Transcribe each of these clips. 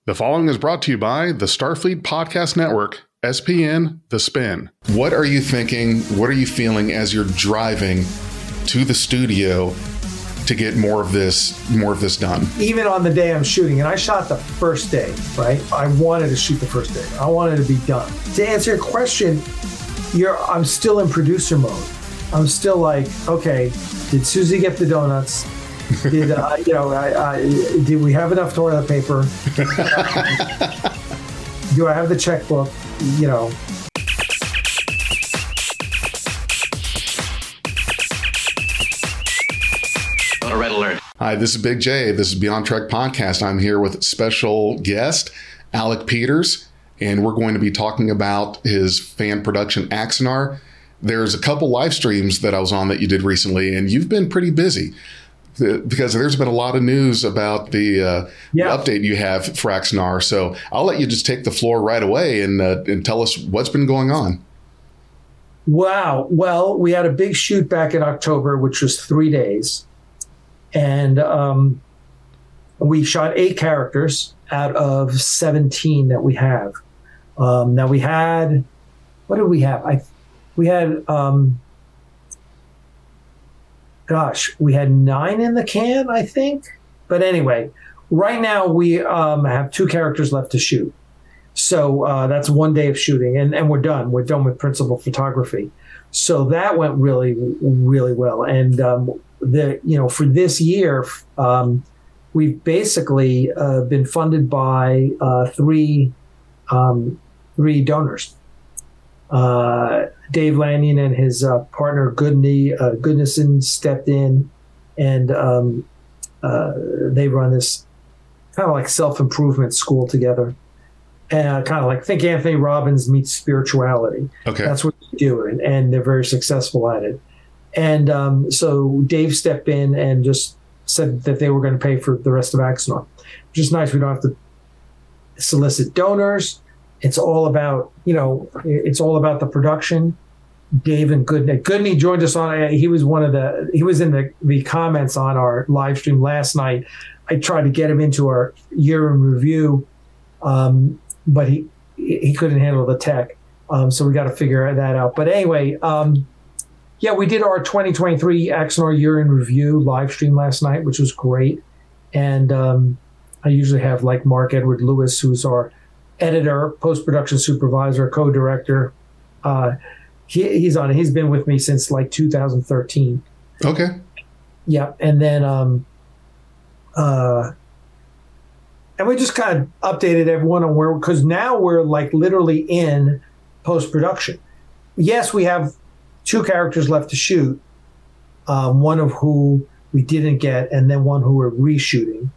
The following is brought to you by the Starfleet Podcast Network, SPN, The Spin. What are you thinking? What are you feeling as you're driving to the studio to get more of this done? Even on the day I'm shooting, and I shot the first day, right? I wanted to shoot the first day. I wanted to be done. To answer your question, I'm still in producer mode. I'm still like, okay, did Susie get the donuts? Did did we have enough toilet paper? Do I have the checkbook? Red alert. Hi, this is Big J. This is Beyond Trek Podcast. I'm here with special guest Alec Peters, and we're going to be talking about his fan production Axanar. There's a couple live streams that I was on that you did recently, and you've been pretty busy, because there's been a lot of news about the update you have for Axanar. So I'll let you just take the floor right away and tell us what's been going on. Wow. Well, we had a big shoot back in October, which was 3 days. And we shot 8 characters out of 17 that we have. Now we had, what did we have? We had 9 in the can, I think. But anyway, right now we have 2 characters left to shoot. So that's 1 day of shooting, and we're done. We're done with principal photography. So that went really, really well. And for this year, we've basically been funded by 3 donors. Dave Lanyon and his partner Goodnison stepped in, and they run this kind of like self-improvement school together, and kind of like think Anthony Robbins meets spirituality. Okay, that's what they do, and they're very successful at it. And so Dave stepped in and just said that they were going to pay for the rest of Axanar, which is nice. We don't have to solicit donors. It's all about, the production. Dave and Goodney joined us on. He was in the comments on our live stream last night. I tried to get him into our year in review, but he couldn't handle the tech. So we got to figure that out. But anyway, we did our 2023 Axanar year in review live stream last night, which was great. And I usually have like Mark Edward Lewis, who's our editor, post-production supervisor, co-director. He's on it. He's been with me since like 2013. Okay. Yeah. And then, and we just kind of updated everyone on where, because now we're like literally in post-production. Yes, we have 2 characters left to shoot, one of who we didn't get, and then one who we're reshooting.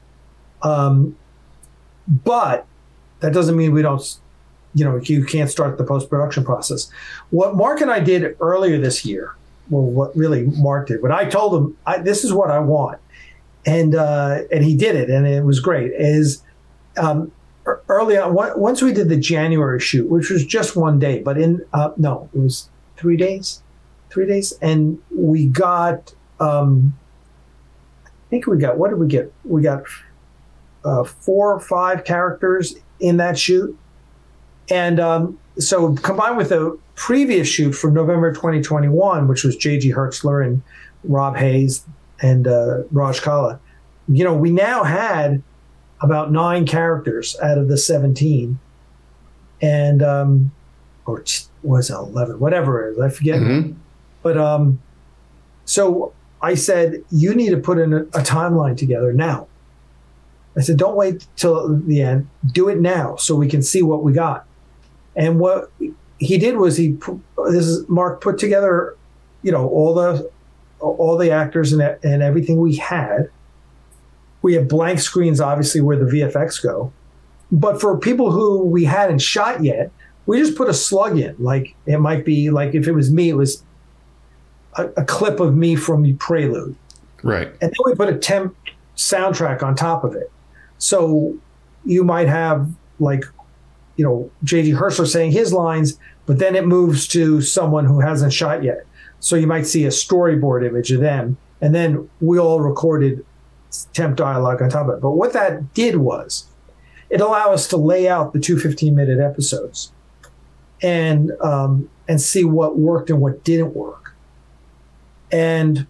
But that doesn't mean we don't, you can't start the post-production process. What Mark and I did earlier this year, well, what really Mark did, but I told him, this is what I want. And he did it, and it was great, is early on, once we did the January shoot, which was just 1 day, but it was 3 days. 3 days. And we got, what did we get? We got 4 or 5 characters in that shoot. And so combined with the previous shoot from November 2021, which was J.G. Hertzler and Rob Hayes and Raj Kala, we now had about 9 characters out of the 17. And, or was it 11, whatever it is, I forget. Mm-hmm. But so I said, you need to put in a timeline together now. I said, don't wait till the end. Do it now so we can see what we got. And what he did was Mark put together, all the actors and everything we had. We have blank screens, obviously, where the VFX go. But for people who we hadn't shot yet, we just put a slug in. Like it might be like if it was me, it was a clip of me from Prelude. Right. And then we put a temp soundtrack on top of it. So you might have like, J.G. Hertzler saying his lines, but then it moves to someone who hasn't shot yet. So you might see a storyboard image of them. And then we all recorded temp dialogue on top of it. But what that did was it allowed us to lay out the 2 15-minute episodes and see what worked and what didn't work. And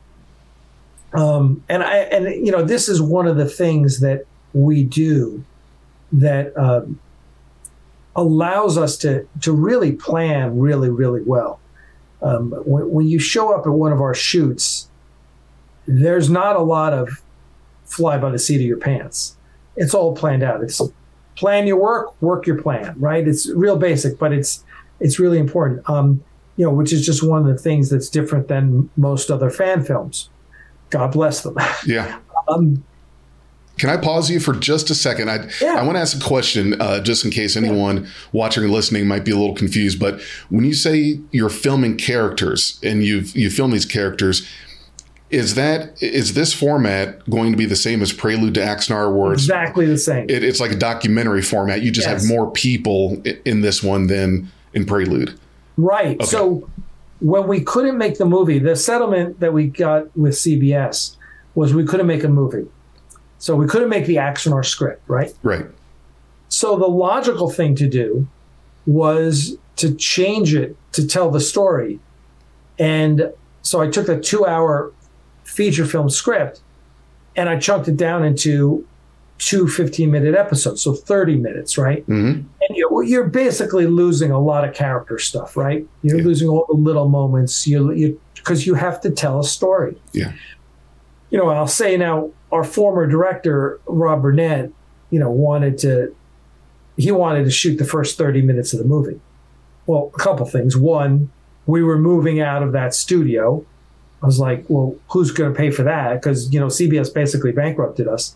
this is one of the things that we do that allows us to really plan really, really well. When you show up at one of our shoots, there's not a lot of fly by the seat of your pants. It's all planned out. It's plan your work your plan, right? It's real basic, but it's really important. Which is just one of the things that's different than most other fan films. God bless them. Yeah. Can I pause you for just a second? I want to ask a question, just in case anyone watching or listening might be a little confused. But when you say you're filming characters and you film these characters, is this format going to be the same as Prelude to Axanar, where it's exactly the same? It's like a documentary format. You just have more people in this one than in Prelude. Right. Okay. So when we couldn't make the movie, the settlement that we got with CBS was we couldn't make a movie. So we couldn't make the Axanar script, right? Right. So the logical thing to do was to change it to tell the story. And so I took a 2-hour feature film script and I chunked it down into 2 15-minute episodes, so 30 minutes, right? Mm-hmm. And you're basically losing a lot of character stuff, right? You're losing all the little moments because you have to tell a story. Yeah. I'll say now, our former director, Rob Burnett, wanted to shoot the first 30 minutes of the movie. Well, a couple things. One, we were moving out of that studio. I was like, well, who's going to pay for that? Because, CBS basically bankrupted us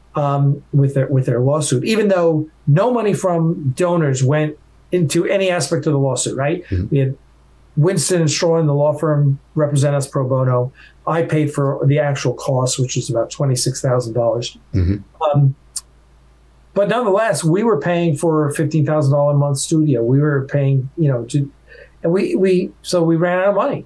with their lawsuit, even though no money from donors went into any aspect of the lawsuit, right? Mm-hmm. We had Winston and Strawn, the law firm, represent us pro bono. I paid for the actual cost, which was about $26,000. Mm-hmm. But nonetheless, we were paying for a $15,000 a month studio. We were paying, and we ran out of money.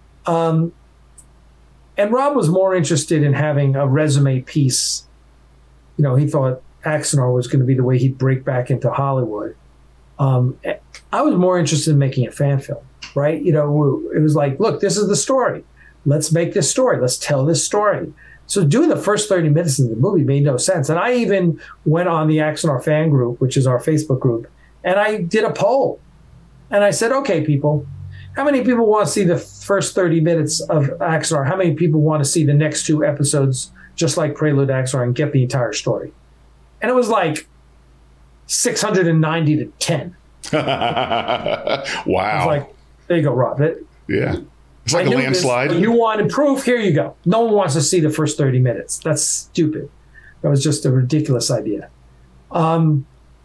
And Rob was more interested in having a resume piece. He thought Axanar was going to be the way he'd break back into Hollywood. I was more interested in making a fan film, right? It was like, look, this is the story. Let's make this story. Let's tell this story. So doing the first 30 minutes of the movie made no sense. And I even went on the Axanar fan group, which is our Facebook group, and I did a poll. And I said, okay, people, how many people want to see the first 30 minutes of Axanar? How many people want to see the next 2 episodes, just like Prelude to Axanar, and get the entire story? And it was like 690 to 10. Wow. I was like, there you go, Rob. Yeah. It's like a landslide. You wanted proof? Here you go. No one wants to see the first 30 minutes. That's stupid. That was just a ridiculous idea. So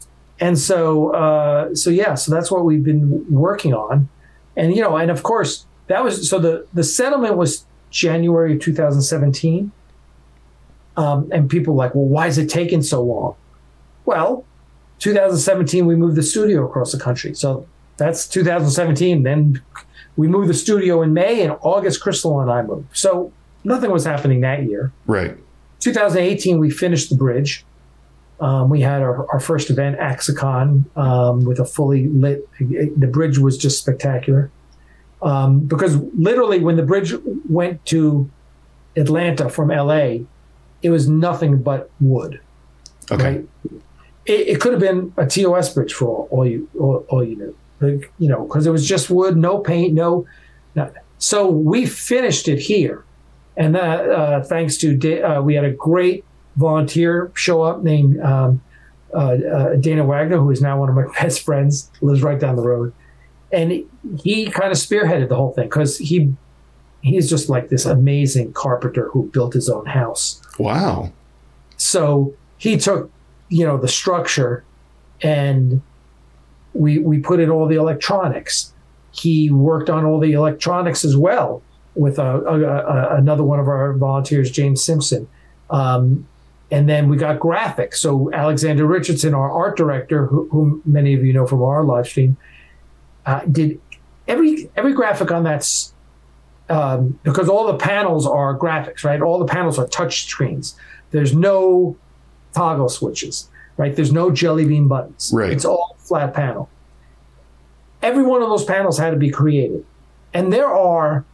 that's what we've been working on. And, and of course, that was, so the settlement was January of 2017. And people were like, well, why is it taking so long? Well, 2017, we moved the studio across the country. So that's 2017. Then we moved the studio in May, and August, Crystal and I moved. So nothing was happening that year. Right. 2018, we finished the bridge. We had our first event, Axicon, with a fully lit. The bridge was just spectacular. Because literally when the bridge went to Atlanta from LA, it was nothing but wood. Okay. Right? It could have been a TOS bridge for all you knew. Because it was just wood, no paint, no. So we finished it here. And thanks to, we had a great volunteer show up named Dana Wagner, who is now one of my best friends, lives right down the road. And he kind of spearheaded the whole thing because he's just like this amazing carpenter who built his own house. Wow. So he took, the structure and we put in all the electronics. He worked on all the electronics as well with another one of our volunteers, James Simpson. And then we got graphics. So Alexander Richardson, our art director, whom many of you know from our live stream, did every graphic on that, because all the panels are graphics, right? All the panels are touch screens. There's no toggle switches. right? There's no jelly bean buttons. Right. It's all flat panel. Every one of those panels had to be created. And there are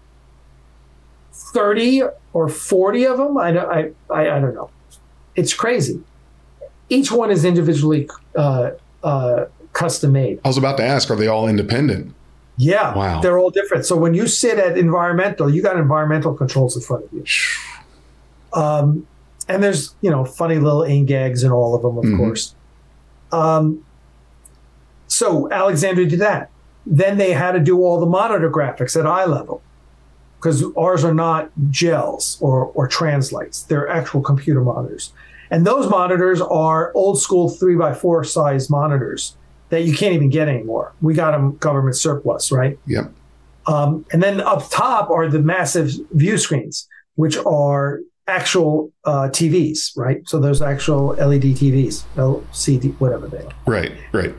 30 or 40 of them. I don't know. It's crazy. Each one is individually custom made. I was about to ask, are they all independent? Yeah, Wow. They're all different. So when you sit at environmental, you got environmental controls in front of you. And there's, funny little in-gags in all of them, of course. So Alexandria did that. Then they had to do all the monitor graphics at eye level, because ours are not gels or translates. They're actual computer monitors. And those monitors are old school 3x4 size monitors that you can't even get anymore. We got them government surplus, right? Yep. And then up top are the massive view screens, which are actual TVs, right? So those actual LED TVs, LCD, whatever they are. Right.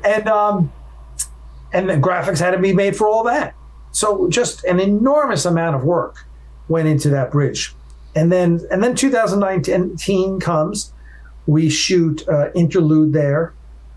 And the graphics had to be made for all that. So just an enormous amount of work went into that bridge. And then 2019 comes, we shoot Interlude there.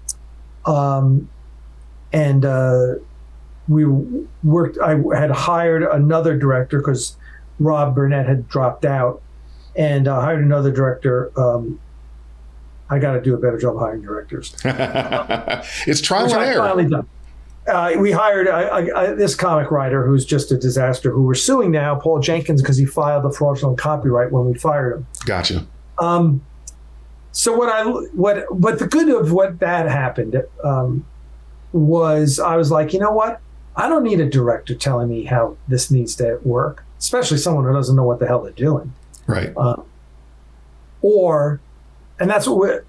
We worked, I had hired another director because Rob Burnett had dropped out, and hired another director. I got to do a better job hiring directors. It's trial and Which I error. finally done. We hired this comic writer who's just a disaster, who we're suing now, Paul Jenkins, because he filed the fraudulent copyright when we fired him. Gotcha. So what the good of what that happened was, I was like, you know what? I don't need a director telling me how this needs to work, especially someone who doesn't know what the hell they're doing. Right. And that's what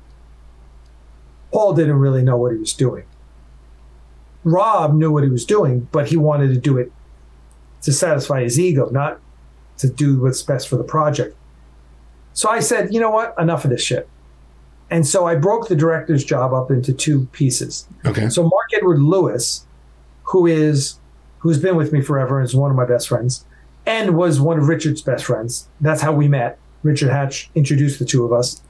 Paul didn't really know what he was doing. Rob knew what he was doing, but he wanted to do it to satisfy his ego, not to do what's best for the project. So I said, you know what? Enough of this shit. And so I broke the director's job up into two pieces. Okay. So Mark Edward Lewis, who's been with me forever and is one of my best friends, and was one of Richard's best friends. That's how we met. Richard Hatch introduced the two of us.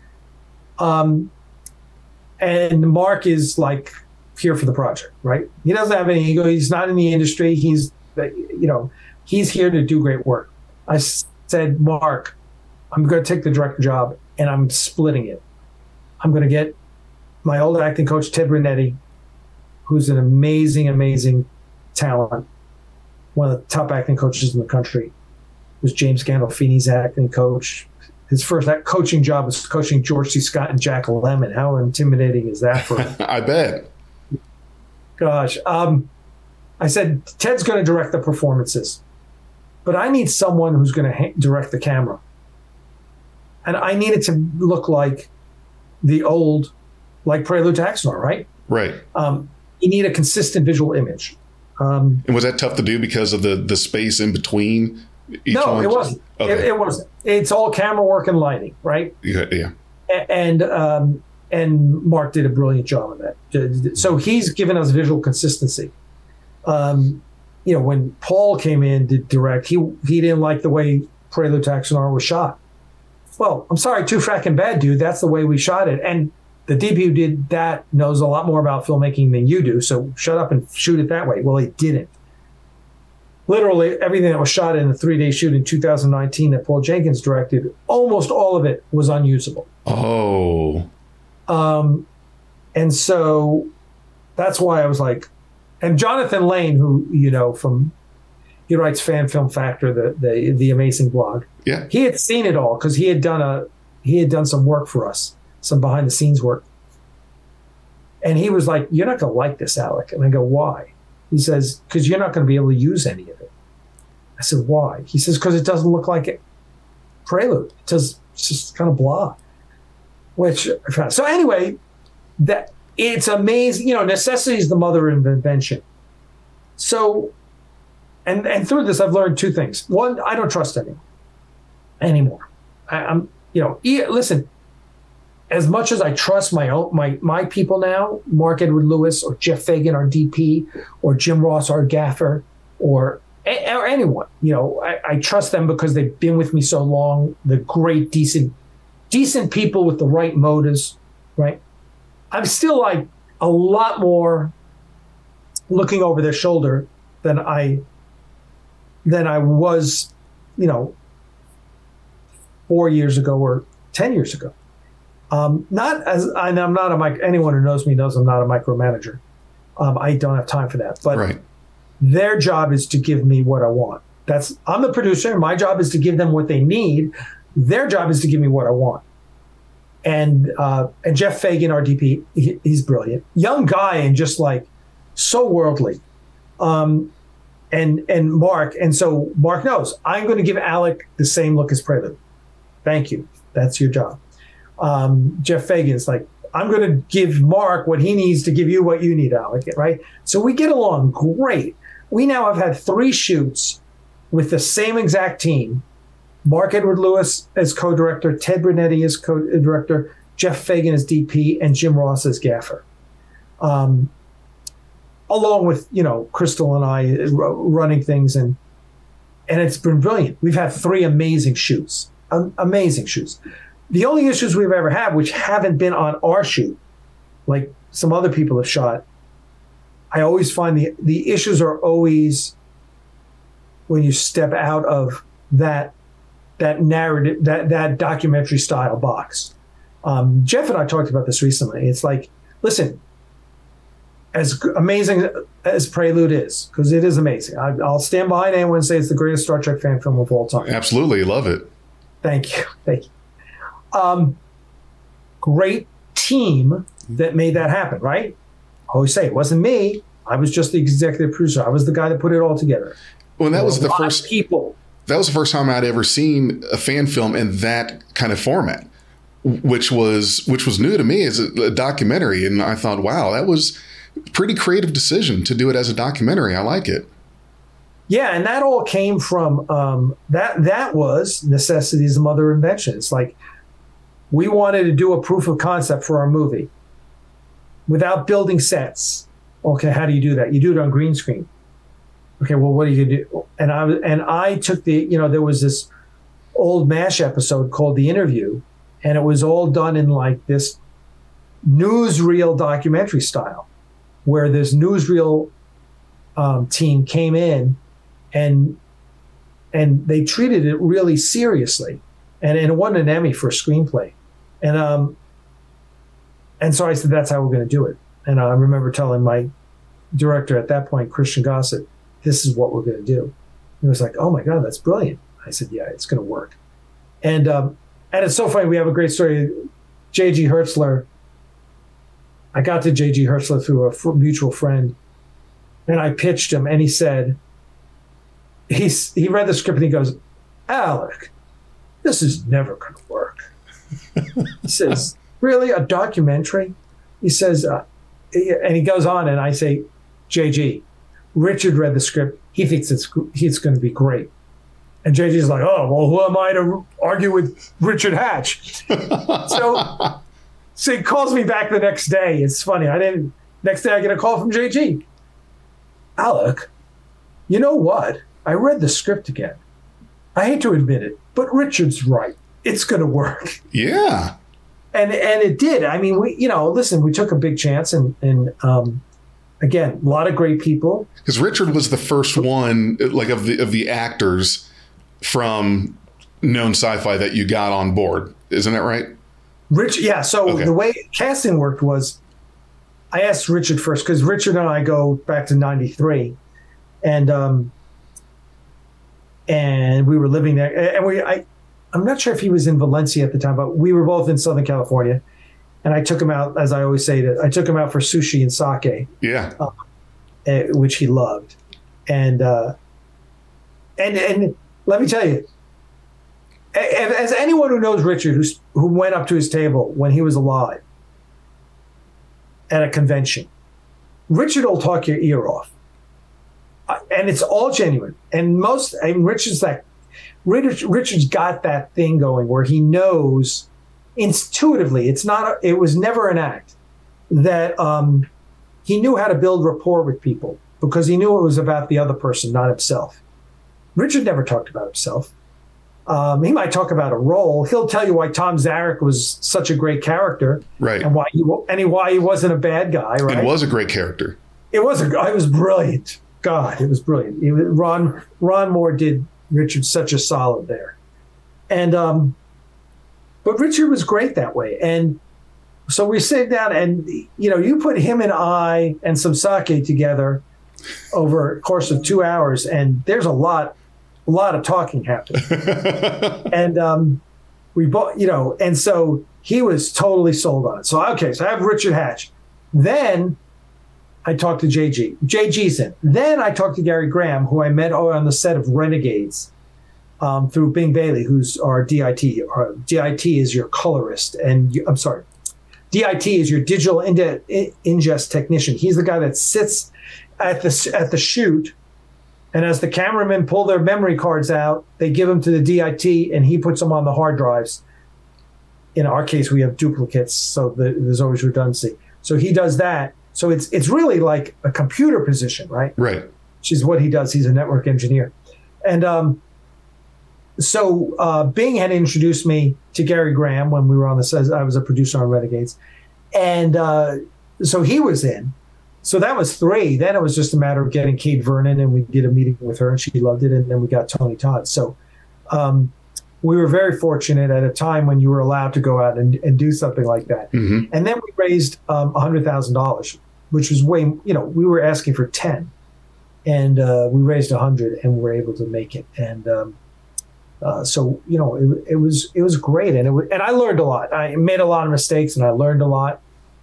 And Mark is like here for the project, right? He doesn't have any ego. He's not in the industry. He's here to do great work. I said, Mark, I'm going to take the director job and I'm splitting it. I'm going to get my old acting coach, Ted Brunetti, who's an amazing, amazing talent, one of the top acting coaches in the country, was James Gandolfini's acting coach. His first coaching job was coaching George C. Scott and Jack Lemmon. How intimidating is that for him? I bet. Gosh. I said, Ted's going to direct the performances, but I need someone who's going to direct the camera. And I need it to look like the old, like Prelude to Axanar, right? Right. You need a consistent visual image. And was that tough to do because of the space in between each No, one? it wasn't. Okay. It wasn't. It's all camera work and lighting, right? Yeah. And Mark did a brilliant job of that. So he's given us visual consistency. When Paul came in to direct, he didn't like the way Prelude to Axanar was shot. Well, I'm sorry, too fracking bad, dude. That's the way we shot it. And the DP who did that knows a lot more about filmmaking than you do, so shut up and shoot it that way. Well, he didn't. Literally, everything that was shot in the 3-day shoot in 2019 that Paul Jenkins directed, almost all of it was unusable. Oh. And so that's why I was like, and Jonathan Lane, who, he writes Fan Film Factor, the amazing blog. Yeah. He had seen it all because he had done some work for us, some behind the scenes work. And he was like, "You're not going to like this, Alec." And I go, "Why?" He says, "Because you're not going to be able to use any of it." I said, "Why?" He says, "Because it doesn't look like it. Prelude. It's just kind of blah." Which I found. So anyway, that it's amazing. Necessity is the mother of invention. So, and through this, I've learned two things. One, I don't trust anyone anymore. Listen, as much as I trust my people now, Mark Edward Lewis or Jeff Fagan, our DP, or Jim Ross, our gaffer, or anyone, I trust them because they've been with me so long. The great, decent people with the right motives, right? I'm still like a lot more looking over their shoulder than I was, 4 years ago or 10 years ago. Not as, and I'm not anyone who knows me knows I'm not a micromanager. I don't have time for that. But Right. their job is to give me what I want. I'm the producer. My job is to give them what they need. Their job is to give me what I want. And Jeff Fagan, our DP, he's brilliant. Young guy and just like so worldly. And Mark. And so Mark knows I'm going to give Alec the same look as Prelude. Thank you. That's your job. Jeff Fagan's like, I'm going to give Mark what he needs to give you what you need, Alec. Right? So we get along great. We now have had 3 shoots with the same exact team. Mark Edward Lewis as co-director, Ted Brunetti as co-director, Jeff Fagan as DP, and Jim Ross as gaffer. Along with, Crystal and I running things, and it's been brilliant. We've had 3 amazing shoots. Amazing shoots. The only issues we've ever had, which haven't been on our shoot, like some other people have shot, I always find the issues are always when you step out of that narrative, that documentary style box. Jeff and I talked about this recently. It's like, listen, as amazing as Prelude is, because it is amazing. I'll stand behind anyone and say it's the greatest Star Trek fan film of all time. Absolutely. Love it. Thank you. Great team that made that happen, right? I always say it wasn't me. I was just the executive producer. I was the guy that put it all together. Well, that was the first people. That was the first time I'd ever seen a fan film in that kind of format, which was new to me as a documentary. And I thought, wow, that was a pretty creative decision to do it as a documentary. I like it. Yeah, and that all came from that was necessity is the mother of invention. It's like we wanted to do a proof of concept for our movie without building sets. Okay, how do you do that? You do it on green screen. Okay, well, what do you do? And I took there was this old MASH episode called The Interview, and it was all done in like this newsreel documentary style, where this newsreel team came in and they treated it really seriously, and it won an Emmy for a screenplay, and so I said that's how we're going to do it. And I remember telling my director at that point, Christian Gossett, this is what we're going to do. He was like, oh my God, that's brilliant. I said, yeah, it's going to work. And it's so funny. We have a great story. J.G. Hertzler. I got to J.G. Hertzler through a mutual friend, and I pitched him, and he said, he read the script and he goes, Alec, this is never going to work. He says, really, a documentary? He says, and he goes on, and I say, JG, Richard read the script. He thinks it's going to be great. And JG's like, oh, well, who am I to argue with Richard Hatch? So he calls me back the next day. It's funny. Next day I get a call from JG. Alec, you know what? I read the script again. I hate to admit it, but Richard's right. It's going to work. Yeah. And it did. I mean, we took a big chance, and again, a lot of great people. Because Richard was the first one, like of the actors from known sci-fi that you got on board, isn't that right? Yeah. So The way casting worked was, I asked Richard first because Richard and I go back to '93, and we were living there, and I'm not sure if he was in Valencia at the time, but we were both in Southern California. And I took him out, as I always say, I took him out for sushi and sake. Yeah. Which he loved. And let me tell you, as anyone who knows Richard, who went up to his table when he was alive at a convention, Richard will talk your ear off. And it's all genuine. And Richard's got that thing going where he knows intuitively, it was never an act, that he knew how to build rapport with people because he knew it was about the other person, not himself. Richard never talked about himself. He might talk about a role. He'll tell you why Tom Zarek was such a great character, Right. And why he wasn't a bad guy, right? It was a great character. It was brilliant. God, it was brilliant. Ron Moore did Richard such a solid there, and but Richard was great that way. And so we sit down, and you put him and I and some sake together over a course of 2 hours, and there's a lot of talking happening. And we both, and so he was totally sold on it. So I have Richard Hatch. Then I talked to JG. JG's in. Then I talked to Gary Graham, who I met on the set of Renegades through Bing Bailey, who's our DIT. DIT is your colorist, and DIT is your digital ingest technician. He's the guy that sits at the shoot, and as the cameramen pull their memory cards out, they give them to the DIT, and he puts them on the hard drives. In our case, we have duplicates, so there's always redundancy. So he does that. So it's really like a computer position, right? Right. Which is what he does. He's a network engineer. And so Bing had introduced me to Gary Graham when we were on the set. I was a producer on Renegades. And so he was in. So that was 3. Then it was just a matter of getting Kate Vernon, and we did a meeting with her, and she loved it. And then we got Tony Todd. So we were very fortunate at a time when you were allowed to go out and do something like that. Mm-hmm. And then we raised $100,000, which was way, we were asking for 10, and we raised 100, and we were able to make it. And so it was great, and I learned a lot. I made a lot of mistakes, and I learned a lot.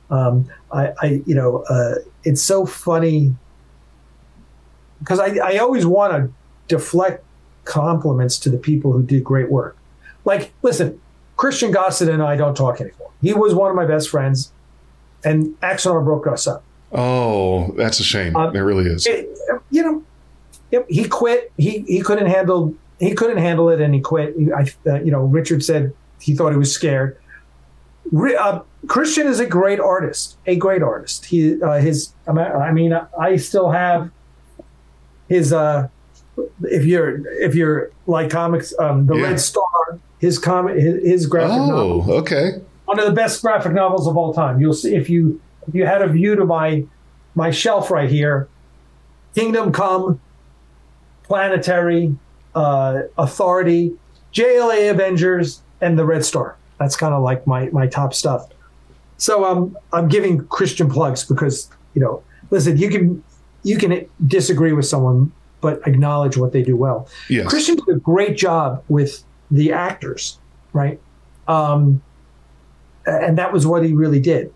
It's so funny because I always want to deflect compliments to the people who did great work. Like, listen, Christian Gossett and I don't talk anymore. He was one of my best friends, and Axanar broke us up. Oh, that's a shame. It really is. He quit. He couldn't handle it, and he quit. Richard said he thought he was scared. Christian is a great artist. I still have his. If you're like comics, the Red Star, his graphic novel. Oh, okay. One of the best graphic novels of all time. You'll see if you had a view to my shelf right here. Kingdom Come, Planetary, Authority, JLA Avengers, and the Red Star. That's kind of like my top stuff. So I'm giving Christian plugs because listen, you can disagree with someone, but acknowledge what they do well. Yes. Christian did a great job with the actors, right? And that was what he really did.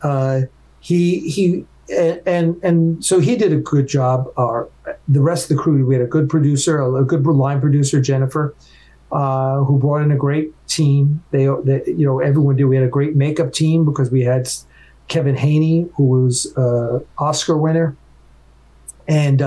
And so he did a good job. The rest of the crew, we had a good producer, a good line producer, Jennifer, who brought in a great team. They everyone did. We had a great makeup team because we had Kevin Haney, who was Oscar winner, and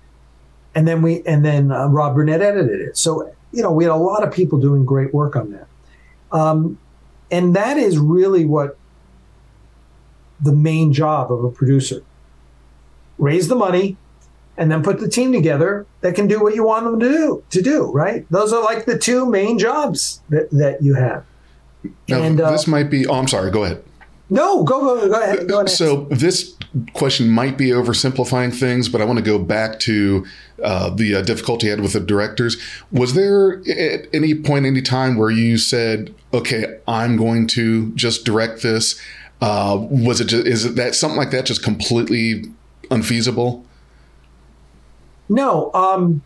then Rob Burnett edited it. So we had a lot of people doing great work on that, and that is really what the main job of a producer: raise the money, and then put the team together that can do what you want them to do. Right? Those are like the 2 main jobs that you have. Now, and this might be. Oh, I'm sorry. Go ahead. No, go ahead. Go ahead. So this question might be oversimplifying things, but I want to go back to the difficulty you had with the directors. Was there at any point, any time where you said, "Okay, I'm going to just direct this"? Is it that something like that just completely unfeasible? No,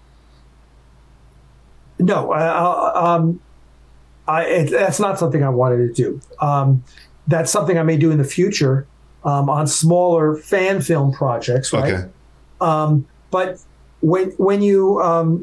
that's not something I wanted to do. That's something I may do in the future on smaller fan film projects, right? Okay. But when you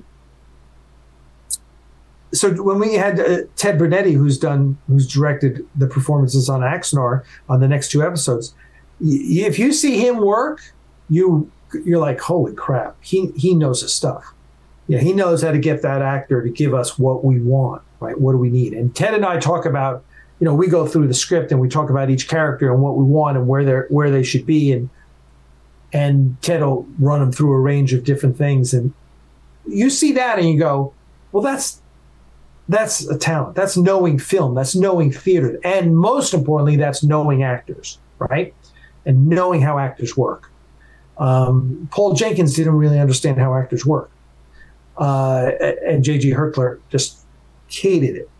so when we had Ted Bernetti, who's directed the performances on Axanar on the next 2 episodes, if you see him work, you're like, holy crap, he knows his stuff. Yeah, he knows how to get that actor to give us what we want, right? What do we need? And Ted and I talk about, we go through the script and we talk about each character and what we want and where they should be, and Ted will run them through a range of different things, and you see that and you go, well, That's a talent. That's knowing film. That's knowing theater. And most importantly, that's knowing actors, right? And knowing how actors work. Paul Jenkins didn't really understand how actors work. And J.G. Hertler just hated it.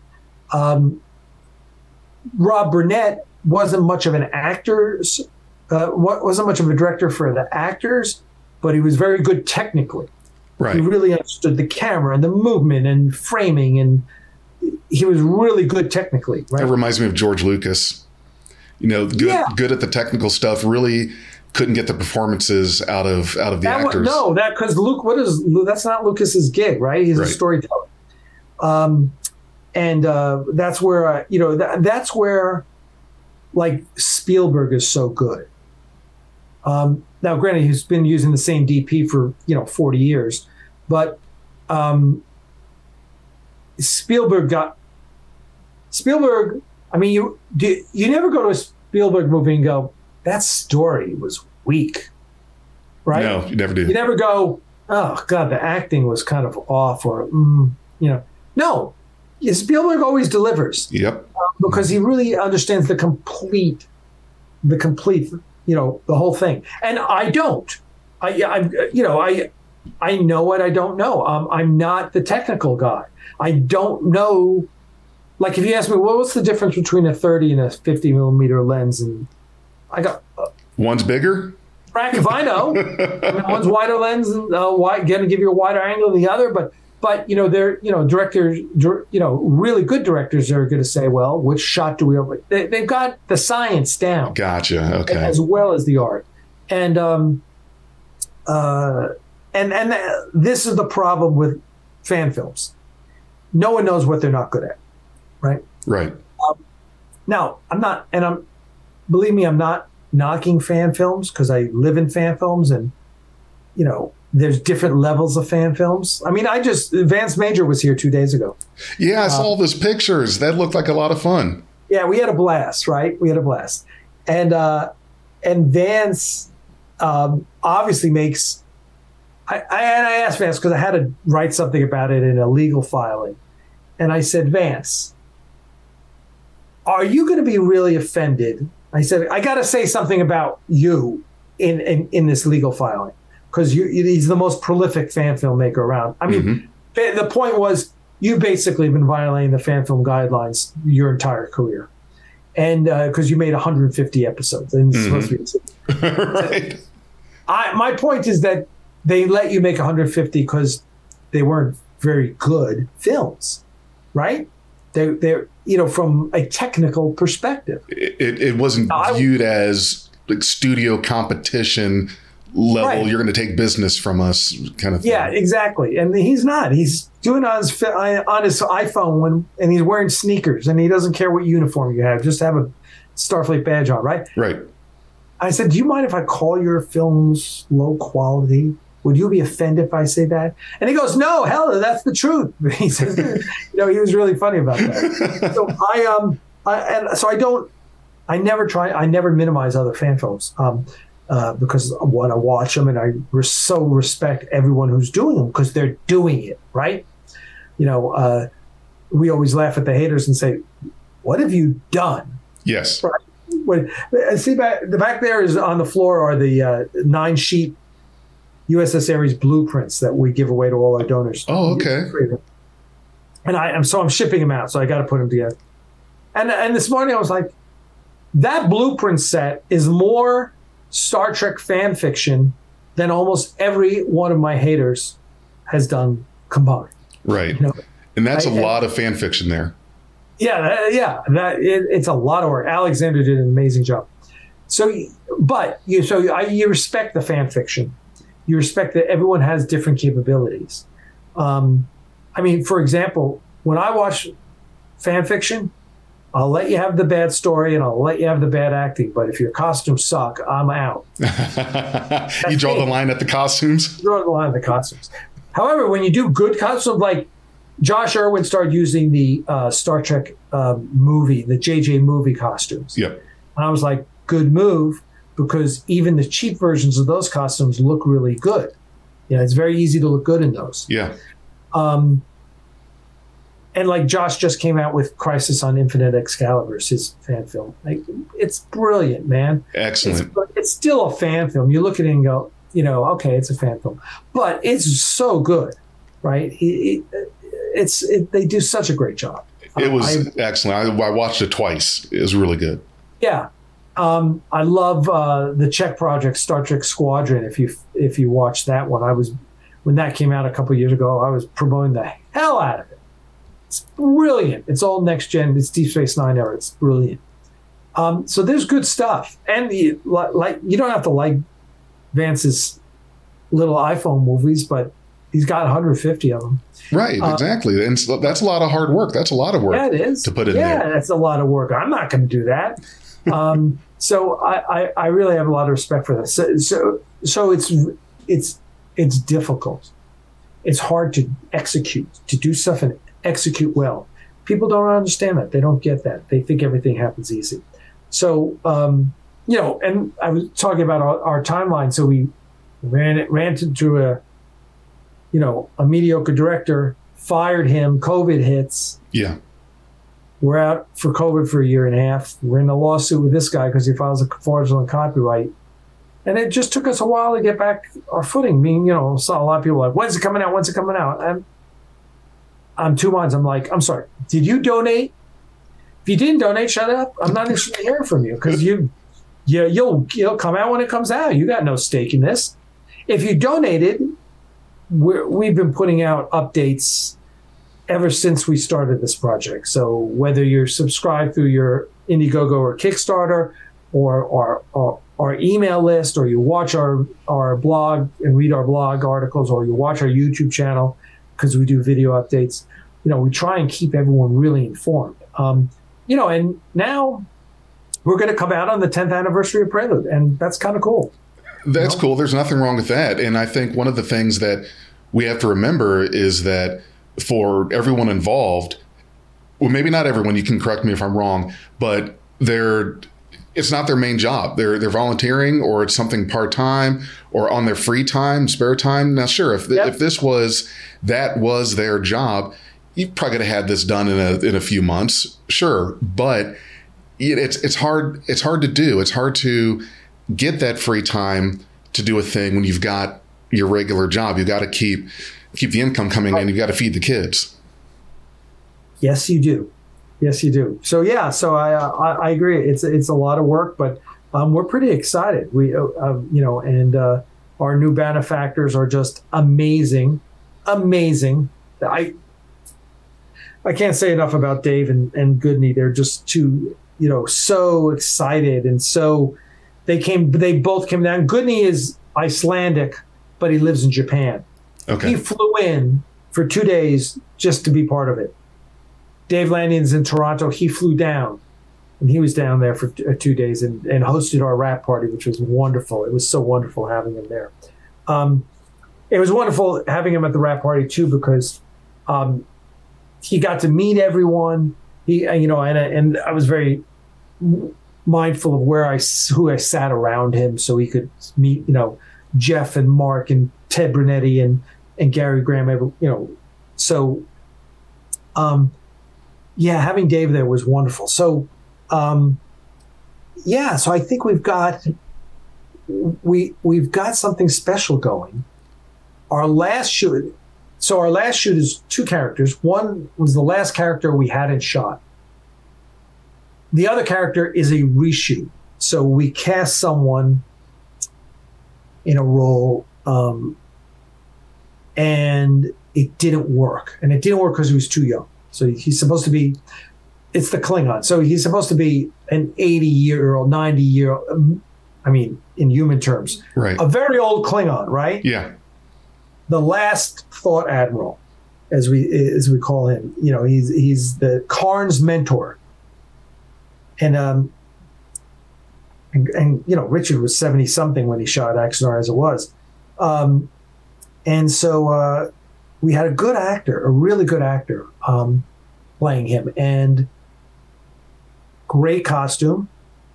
Rob Burnett wasn't much of an actor, wasn't much of a director for the actors, but he was very good technically. Right. He really understood the camera and the movement and framing, and he was really good technically. Right? That reminds me of George Lucas. Good at the technical stuff. Really couldn't get the performances out of the actors. Because that's not Lucas's gig, right? He's a storyteller, and that's where that's where like Spielberg is so good. Now, granted, he's been using the same DP for 40 years, but Spielberg. I mean, you never go to a Spielberg movie and go, that story was weak, right? No, you never do. You never go, oh God, the acting was kind of off, or no. Spielberg always delivers. Yep. Because he really understands the complete, the whole thing. And I don't. I know what I don't know. I'm not the technical guy. I don't know. Like if you ask me, well, what's the difference between a 30 and a 50 millimeter lens? And I go, one's bigger. Frank, if I know, one's wider lens and going to give you a wider angle than the other. But they're directors, really good directors are going to say, well, which shot do we over? They've got the science down. Gotcha. Okay. As well as the art, and this is the problem with fan films. No one knows what they're not good at, right? Right. Now, believe me, I'm not knocking fan films because I live in fan films, and there's different levels of fan films. I mean, Vance Major was here 2 days ago. Yeah, I saw those pictures. That looked like a lot of fun. Yeah, we had a blast, right? We had a blast. And Vance obviously makes... I asked Vance because I had to write something about it in a legal filing. And I said, Vance, are you going to be really offended? I said, I got to say something about you in this legal filing. Because he's the most prolific fan filmmaker around. I mean, the point was you've basically been violating the fan film guidelines your entire career, and because you made 150 episodes, and it's supposed to be right. My point is that they let you make 150 because they weren't very good films, right? They're from a technical perspective. It wasn't viewed as like studio competition level. Right. You're going to take business from us kind of thing. Yeah, exactly. And he's not. He's doing it on his iPhone and he's wearing sneakers, and he doesn't care what uniform you have. Just have a Starfleet badge on, right? Right. I said, do you mind if I call your films low quality? Would you be offended if I say that? And he goes, no, hell, that's the truth. He says, he was really funny about that. So I never minimize other fan films. Because I want to watch them, and I so respect everyone who's doing them because they're doing it, right? We always laugh at the haters and say, what have you done? Yes. Right? See, back there is on the floor are the 9-sheet USS Ares blueprints that we give away to all our donors. Oh, okay. And I'm shipping them out, so I got to put them together. And this morning I was like, that blueprint set is more Star Trek fan fiction than almost every one of my haters has done combined. Right. And that's a lot of fan fiction there. Yeah. It's a lot of work. Alexander did an amazing job. So you respect the fan fiction. You respect that everyone has different capabilities. For example, when I watch fan fiction, I'll let you have the bad story and I'll let you have the bad acting. But if your costumes suck, I'm out. You draw the line at the costumes? Draw the line at the costumes. However, when you do good costumes, like Josh Irwin started using the Star Trek movie, the JJ movie costumes. Yep. And I was like, good move, because even the cheap versions of those costumes look really good. It's very easy to look good in those. Yeah. And like Josh just came out with Crisis on Infinite Excalibur, his fan film. Like, it's brilliant, man. Excellent. It's still a fan film. You look at it and go, okay, it's a fan film, but it's so good, right? They do such a great job. It was excellent. I watched it twice. It was really good. Yeah. I love the Czech project Star Trek Squadron. If you watch that one, when that came out a couple of years ago, I was promoting the hell out of it. It's brilliant. It's all next gen. It's Deep Space Nine era. It's brilliant. So there's good stuff, and you don't have to like Vance's little iPhone movies, but he's got 150 of them. Right, exactly, and so that's a lot of hard work. That's a lot of work. Yeah, it is to put in there. Yeah, that's a lot of work. I'm not going to do that. So I really have a lot of respect for this. So it's difficult. It's hard to execute, to do stuff and execute well. People don't understand that. They don't get that. They think everything happens easy. So, and I was talking about our timeline. So we ran into a mediocre director, fired him, COVID hits. Yeah. We're out for COVID for a year and a half. We're in a lawsuit with this guy because he files a fraudulent copyright. And it just took us a while to get back our footing. I mean, saw a lot of people like, when's it coming out? When's it coming out? I'm two minds. I'm like, I'm sorry. Did you donate? If you didn't donate, shut up. I'm not interested in hearing from you because you'll come out when it comes out. You got no stake in this. If you donated, we've been putting out updates ever since we started this project. So whether you're subscribed through your Indiegogo or Kickstarter or our email list, or you watch our blog and read our blog articles, or you watch our YouTube channel because we do video updates, we try and keep everyone really informed. And now we're going to come out on the 10th anniversary of Prelude, and that's kind of cool. That's cool. There's nothing wrong with that. And I think one of the things that we have to remember is that for everyone involved, well, maybe not everyone, you can correct me if I'm wrong, but it's not their main job. They're volunteering, or it's something part-time or on their free time, spare time. Now, sure, if this was their job, you probably could have had this done in a few months, sure. But it's hard to do. It's hard to get that free time to do a thing when you've got your regular job. You've got to keep the income coming in. You've got to feed the kids. Yes, you do. Yes, you do. So I agree. It's a lot of work, but we're pretty excited. We and our new benefactors are just amazing. I can't say enough about Dave and Goodney. They're just too so excited, and so they both came down. Goodney is Icelandic, but he lives in Japan. Okay. He flew in for 2 days just to be part of it. Dave Landion's in Toronto. He flew down, and he was down there for 2 days and hosted our wrap party, which was wonderful. It was so wonderful having him there. It was wonderful having him at the wrap party too, because he got to meet everyone. And I was very mindful of who I sat around him, so he could meet Jeff and Mark and Ted Brunetti and Gary Graham. So. Having Dave there was wonderful. So, so I think we've got something special going. Our last shoot is 2 characters. One was the last character we hadn't shot. The other character is a reshoot. So we cast someone in a role, and it didn't work. And it didn't work because he was too young. So he's supposed to be, it's the Klingon. So he's supposed to be an 80-year-old, 90-year-old, in human terms. Right. A very old Klingon, right? Yeah. The last thought admiral, as we call him. He's the Karn's mentor. And Richard was 70-something when he shot Axanar as it was. And so we had a really good actor playing him, and great costume,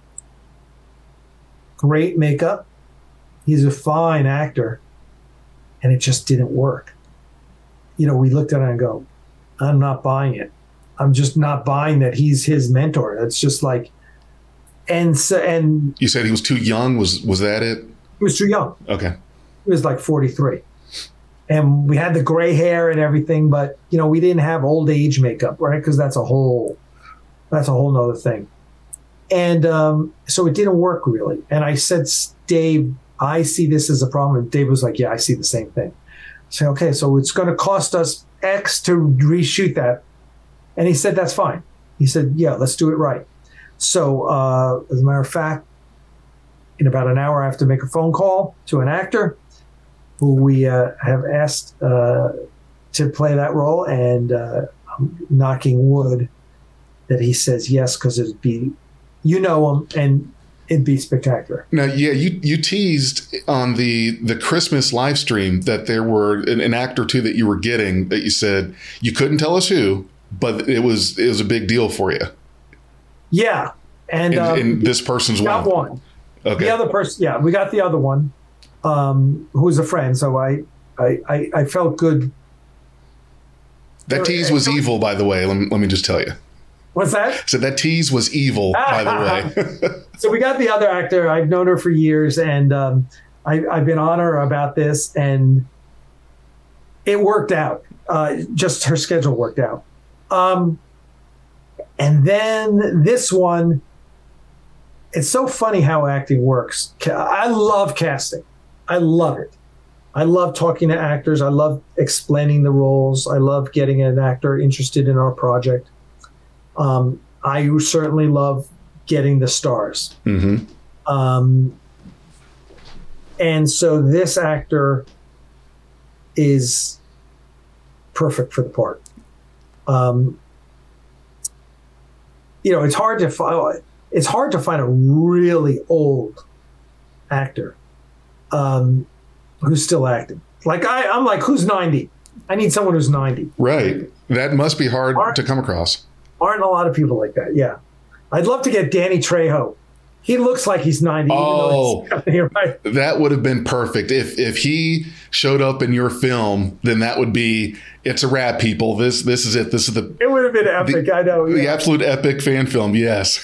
great makeup. He's a fine actor, and it just didn't work. We looked at it and go, I'm not buying it. I'm just not buying that he's his mentor. It's just like, and You said he was too young. Was that it? he was too young. Okay. He was like 43. And we had the gray hair and everything, but we didn't have old age makeup, right? Because that's a whole nother thing. And so it didn't work really. And I said, Dave, I see this as a problem. And Dave was like, yeah, I see the same thing. I said, okay, so it's going to cost us X to reshoot that. And he said, that's fine. He said, yeah, let's do it right. So as a matter of fact, in about an hour, I have to make a phone call to an actor who we have asked to play that role. And I'm knocking wood that he says yes, because it'd be, him, and it'd be spectacular. Now, yeah, you teased on the Christmas live stream that there were an actor or two that you were getting that you said you couldn't tell us who, but it was a big deal for you. Yeah, and this person's got one. Okay. The other person, yeah, we got the other one, who's a friend. So I felt good. That tease was evil, by the way. Let me just tell you. What's that? So that tease was evil, by the way. So we got the other actor. I've known her for years, and I've been on her about this, and it worked out. Just her schedule worked out. And then this one, it's so funny how acting works. I love casting. I love it. I love talking to actors. I love explaining the roles. I love getting an actor interested in our project. I certainly love getting the stars. Mm-hmm. And so this actor is perfect for the part. It's hard to find a really old actor who's still acting. Like I'm like, who's 90? I need someone who's 90. Right. That must be hard to come across. Aren't a lot of people like that. Yeah. I'd love to get Danny Trejo. He looks like he's 90. Oh, right? That would have been perfect. If he showed up in your film, then that would be, it's a wrap, people. This is it. This is it would have been epic. I know. The absolute epic fan film. Yes.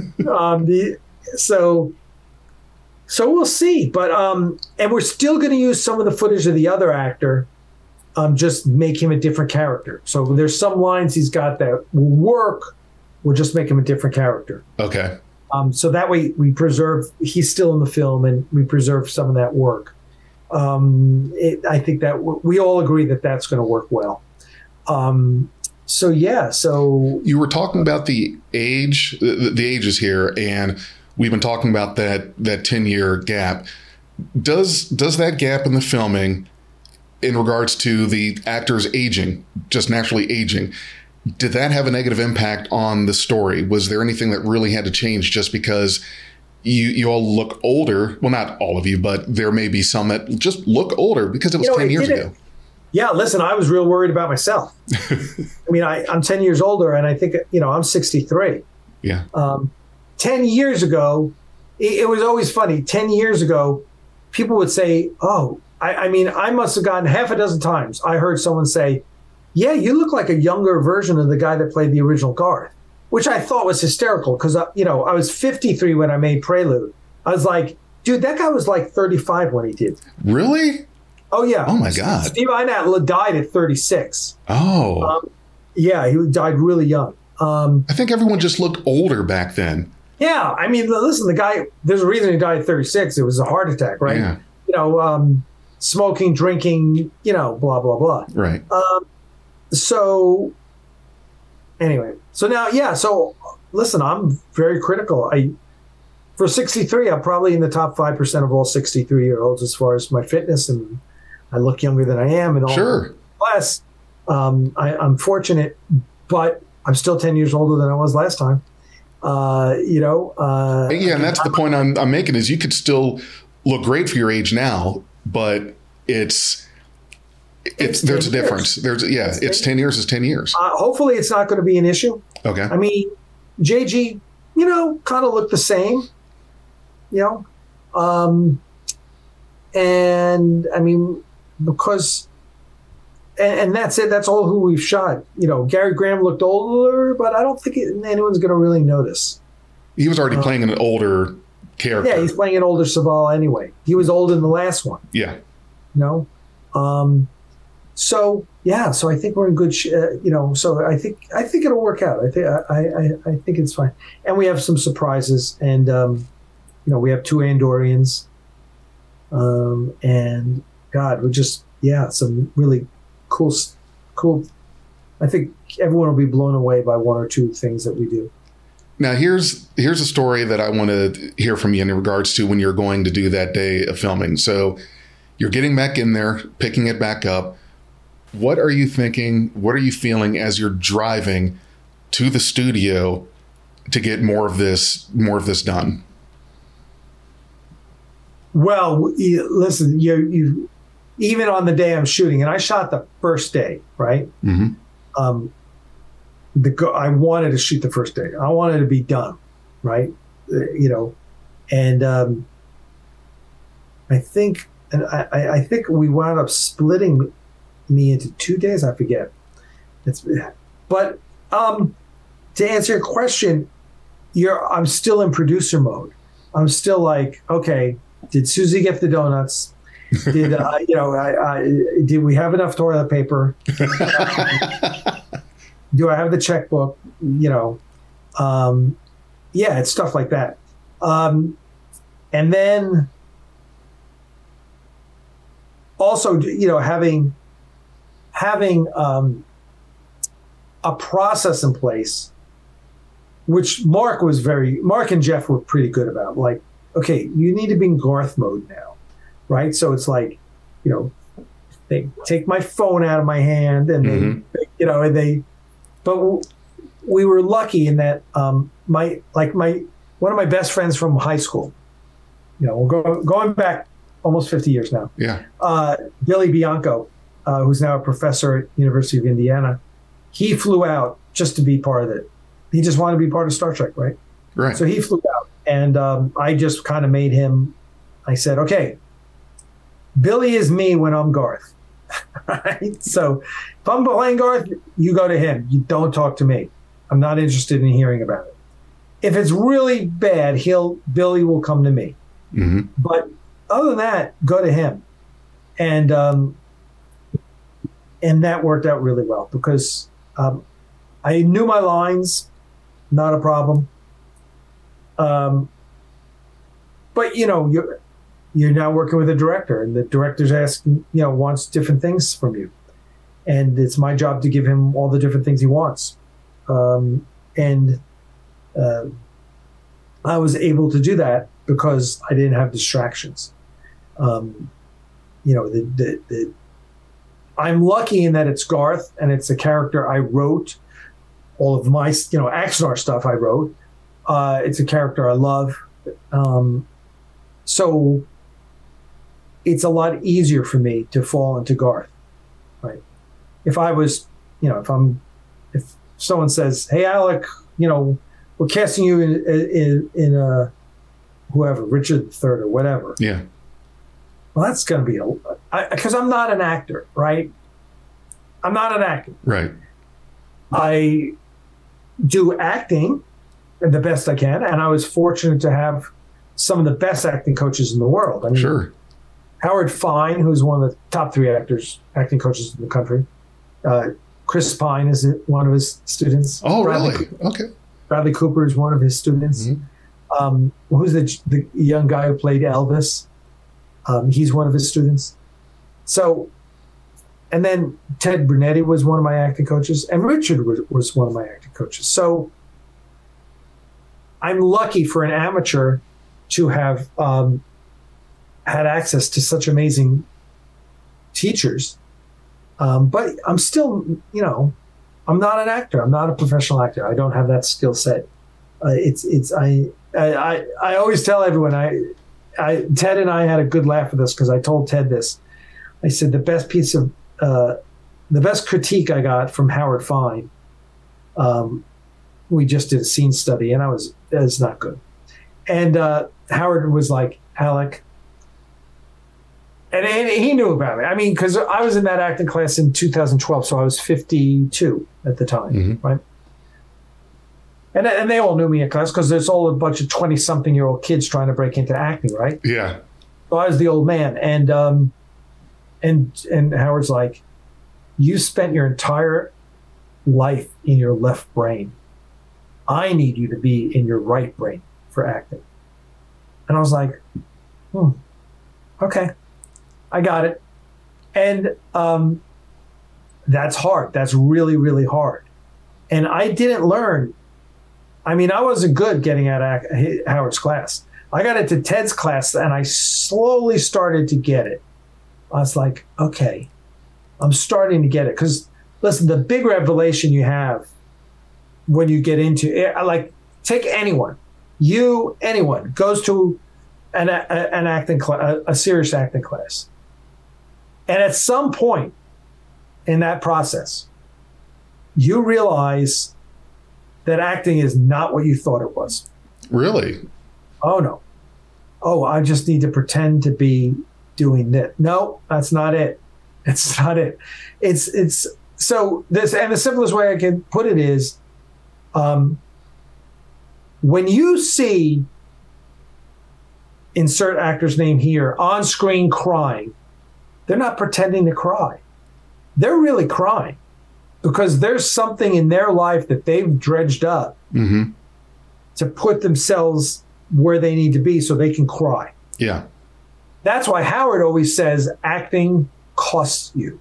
So we'll see. But, and we're still going to use some of the footage of the other actor, just make him a different character. So there's some lines he's got that will work. We'll just make him a different character. Okay. So that way we preserve, he's still in the film, and we preserve some of that work. I think that we all agree that that's going to work well. So you were talking about the ages here, and we've been talking about that 10-year gap. Does that gap in the filming, in regards to the actors aging, just naturally aging, did that have a negative impact on the story? Was there anything that really had to change just because you all look older? Well, not all of you, but there may be some that just look older because it was 10 years ago. Yeah, listen, I was real worried about myself. I mean, I'm 10 years older, and I think, I'm 63. Yeah. 10 years ago, it was always funny. 10 years ago, people would say, oh, I mean, I must have gotten half a dozen times. I heard someone say, yeah, you look like a younger version of the guy that played the original Garth, which I thought was hysterical because, I was 53 when I made Prelude. I was like, dude, that guy was like 35 when he did. Really? Oh, yeah. Oh, my God. Steve Einat died at 36. Oh. Yeah, he died really young. I think everyone just looked older back then. Yeah. I mean, listen, the guy, there's a reason he died at 36. It was a heart attack, right? Yeah. Smoking, drinking, blah, blah, blah. Right. So anyway, so now, yeah. So listen, I'm very critical. For 63, I'm probably in the top 5% of all 63-year-olds as far as my fitness, and I look younger than I am. And all. Sure. Plus, I'm fortunate, but I'm still 10 years older than I was last time. Yeah, and that's the point I'm making is you could still look great for your age now, but there's a difference. It's 10 years is 10 years. Hopefully it's not going to be an issue. Okay. I mean, JG, kind of looked the same, and I mean, because and that's it. That's all who we've shot. Gary Graham looked older, but I don't think anyone's going to really notice. He was already playing an older character. Yeah, he's playing an older Saval anyway. He was old in the last one. Yeah. So I think we're in good. So I think it'll work out. I think it's fine. And we have some surprises, and we have 2 Andorians, and God, we're just some really cool. I think everyone will be blown away by 1 or 2 things that we do. Now, here's a story that I want to hear from you in regards to when you're going to do that day of filming. So you're getting back in there, picking it back up. What are you thinking? What are you feeling as you're driving to the studio to get more of this done? Well, listen, you even on the day I'm shooting, and I shot the first day, right? Mm-hmm. I wanted to shoot the first day. I wanted to be done, right? And I think we wound up splitting me into 2 days. I forget. But to answer your question, I'm still in producer mode. I'm still like, okay, did Susie get the donuts? Did did we have enough toilet paper? Do I have the checkbook? It's stuff like that. And then also, having a process in place, which Mark and Jeff were pretty good about. Like, okay, you need to be in Garth mode now, right? So it's like, they take my phone out of my hand, and but we were lucky in that one of my best friends from high school, we're going back almost 50 years now. Yeah. Billy Bianco, who's now a professor at University of Indiana, he flew out just to be part of it. He just wanted to be part of Star Trek, right? Right. So he flew out, and I just kind of made him. I said, okay, Billy is me when I'm Garth. Right? So if I'm playing Garth, you go to him. You don't talk to me. I'm not interested in hearing about it. If it's really bad, Billy will come to me. Mm-hmm. But other than that, go to him. And that worked out really well because I knew my lines, not a problem. But you're now working with a director, and the director's asking, wants different things from you. And it's my job to give him all the different things he wants. I was able to do that because I didn't have distractions. I'm lucky in that it's Garth, and it's a character I wrote. All of my, Axanar stuff I wrote. It's a character I love. So it's a lot easier for me to fall into Garth, right? If I was, if someone says, "Hey, Alec, we're casting you in whoever, Richard III or whatever." Yeah. Well, that's going to be because I'm not an actor, right? I'm not an actor. Right. I do acting the best I can, and I was fortunate to have some of the best acting coaches in the world. I mean, Sure. Howard Fine, who's one of the top 3 acting coaches in the country. Chris Pine is one of his students. Oh, really? Okay. Bradley Cooper is one of his students. Mm-hmm. Who's the young guy who played Elvis? He's one of his students. So, and then Ted Brunetti was one of my acting coaches, and Richard was one of my acting coaches. So I'm lucky for an amateur to have had access to such amazing teachers. But I'm still, I'm not an actor. I'm not a professional actor. I don't have that skill set. I always tell everyone, Ted and I had a good laugh at this because I told Ted this. I said the best critique I got from Howard Fine, we just did a scene study, and it's not good. And Howard was like, "Alec, And he knew about it. I mean, because I was in that acting class in 2012, so I was 52 at the time, right? And they all knew me in class because there's all a bunch of 20-something-year-old kids trying to break into acting, right? Yeah. So I was the old man, and Howard's like, "You spent your entire life in your left brain. I need you to be in your right brain for acting." And I was like, okay, I got it. And that's hard. That's really, really hard. And I didn't learn. I mean, I wasn't good getting out of Howard's class. I got into Ted's class, and I slowly started to get it. I was like, okay, I'm starting to get it. Because, listen, the big revelation you have when you get into it, like, take anyone goes to an acting class, a serious acting class. And at some point in that process, you realize that acting is not what you thought it was. Really? Oh, no. Oh, I just need to pretend to be doing this. No, that's not it. It's not it. It's so this, and the simplest way I can put it is, when you see insert actor's name here on screen crying, they're not pretending to cry. They're really crying because there's something in their life that they've dredged up to put themselves where they need to be so they can cry. Yeah. That's why Howard always says acting costs you.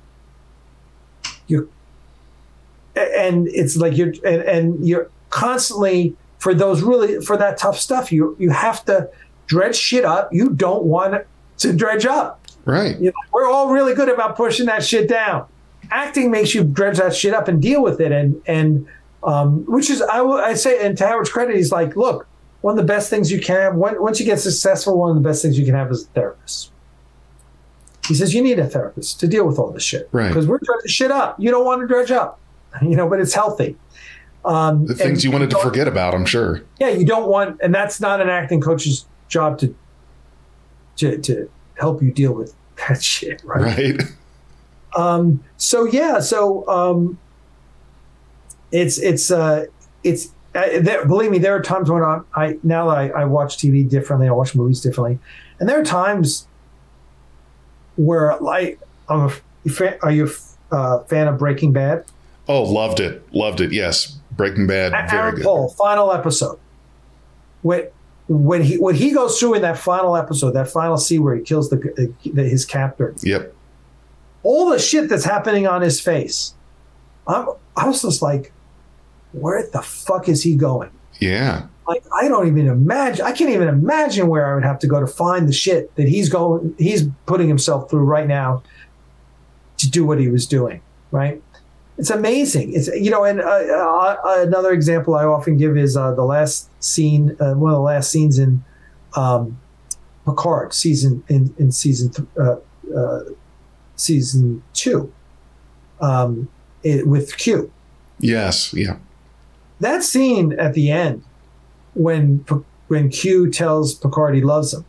And it's like you're constantly, for that tough stuff, you have to dredge shit up you don't want to dredge up. Right. You know, we're all really good about pushing that shit down. Acting makes you dredge that shit up and deal with it. And which is, I say, and to Howard's credit, he's like, look, one of the best things you can have, once you get successful, one of the best things you can have is a therapist. He says, you need a therapist to deal with all this shit. Right. Because we're dredging shit up. You don't want to dredge up, but it's healthy. The things you wanted to forget about, I'm sure. Yeah, you don't want, and that's not an acting coach's job to help you deal with that shit, right? Right. Believe me, there are times when I watch TV differently, I watch movies differently, and there are times where are you a fan of Breaking Bad? Oh, loved it. Yes, Breaking Bad. Very Aaron good. Paul, final episode. When he goes through in that final episode, that final scene where he kills his captor. Yep. All the shit that's happening on his face. I was just like, where the fuck is he going? Yeah. Like, I can't even imagine where I would have to go to find the shit that he's putting himself through right now to do what he was doing, right? It's amazing. It's, and another example I often give is the last scene, one of the last scenes in Picard season 2, with Q. Yes, yeah. That scene at the end, when Q tells Picard he loves him,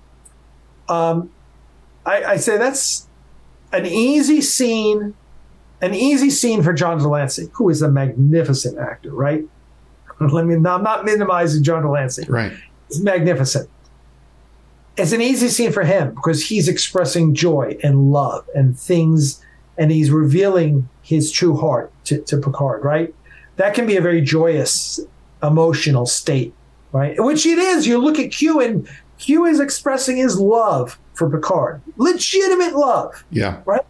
I say that's an easy scene for John Delancey, who is a magnificent actor, right? I'm not minimizing John Delancey. Right. He's magnificent. It's an easy scene for him because he's expressing joy and love and things, and he's revealing his true heart to Picard, right? That can be a very joyous, emotional state, right? Which it is. You look at Q, and Q is expressing his love for Picard. Legitimate love. Yeah. Right?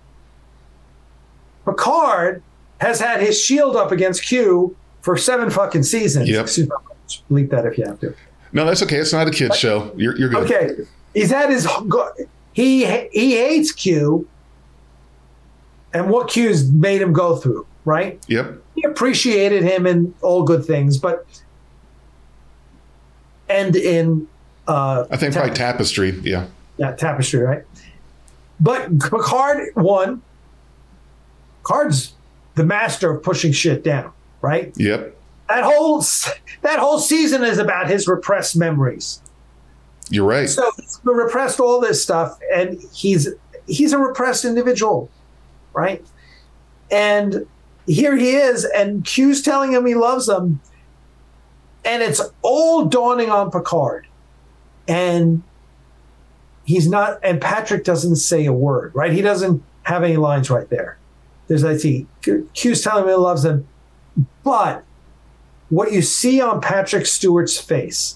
Picard has had his shield up against Q for 7 fucking seasons. Yep. Bleep that if you have to. No, that's okay. It's not a kid's show. You're good. Okay. He's had he hates Q and what Q's made him go through, right? Yep. He appreciated him and all good things, I think probably Tapestry. Yeah. Yeah, Tapestry, right? But Picard won. Picard's the master of pushing shit down, right? Yep. That whole season is about his repressed memories. You're right. So he's repressed all this stuff, and he's he's a repressed individual, right? And here he is, and Q's telling him he loves him, and it's all dawning on Picard. And he's not, and Patrick doesn't say a word, right? He doesn't have any lines right there. There's, I see, Q's telling him he loves him, but what you see on Patrick Stewart's face,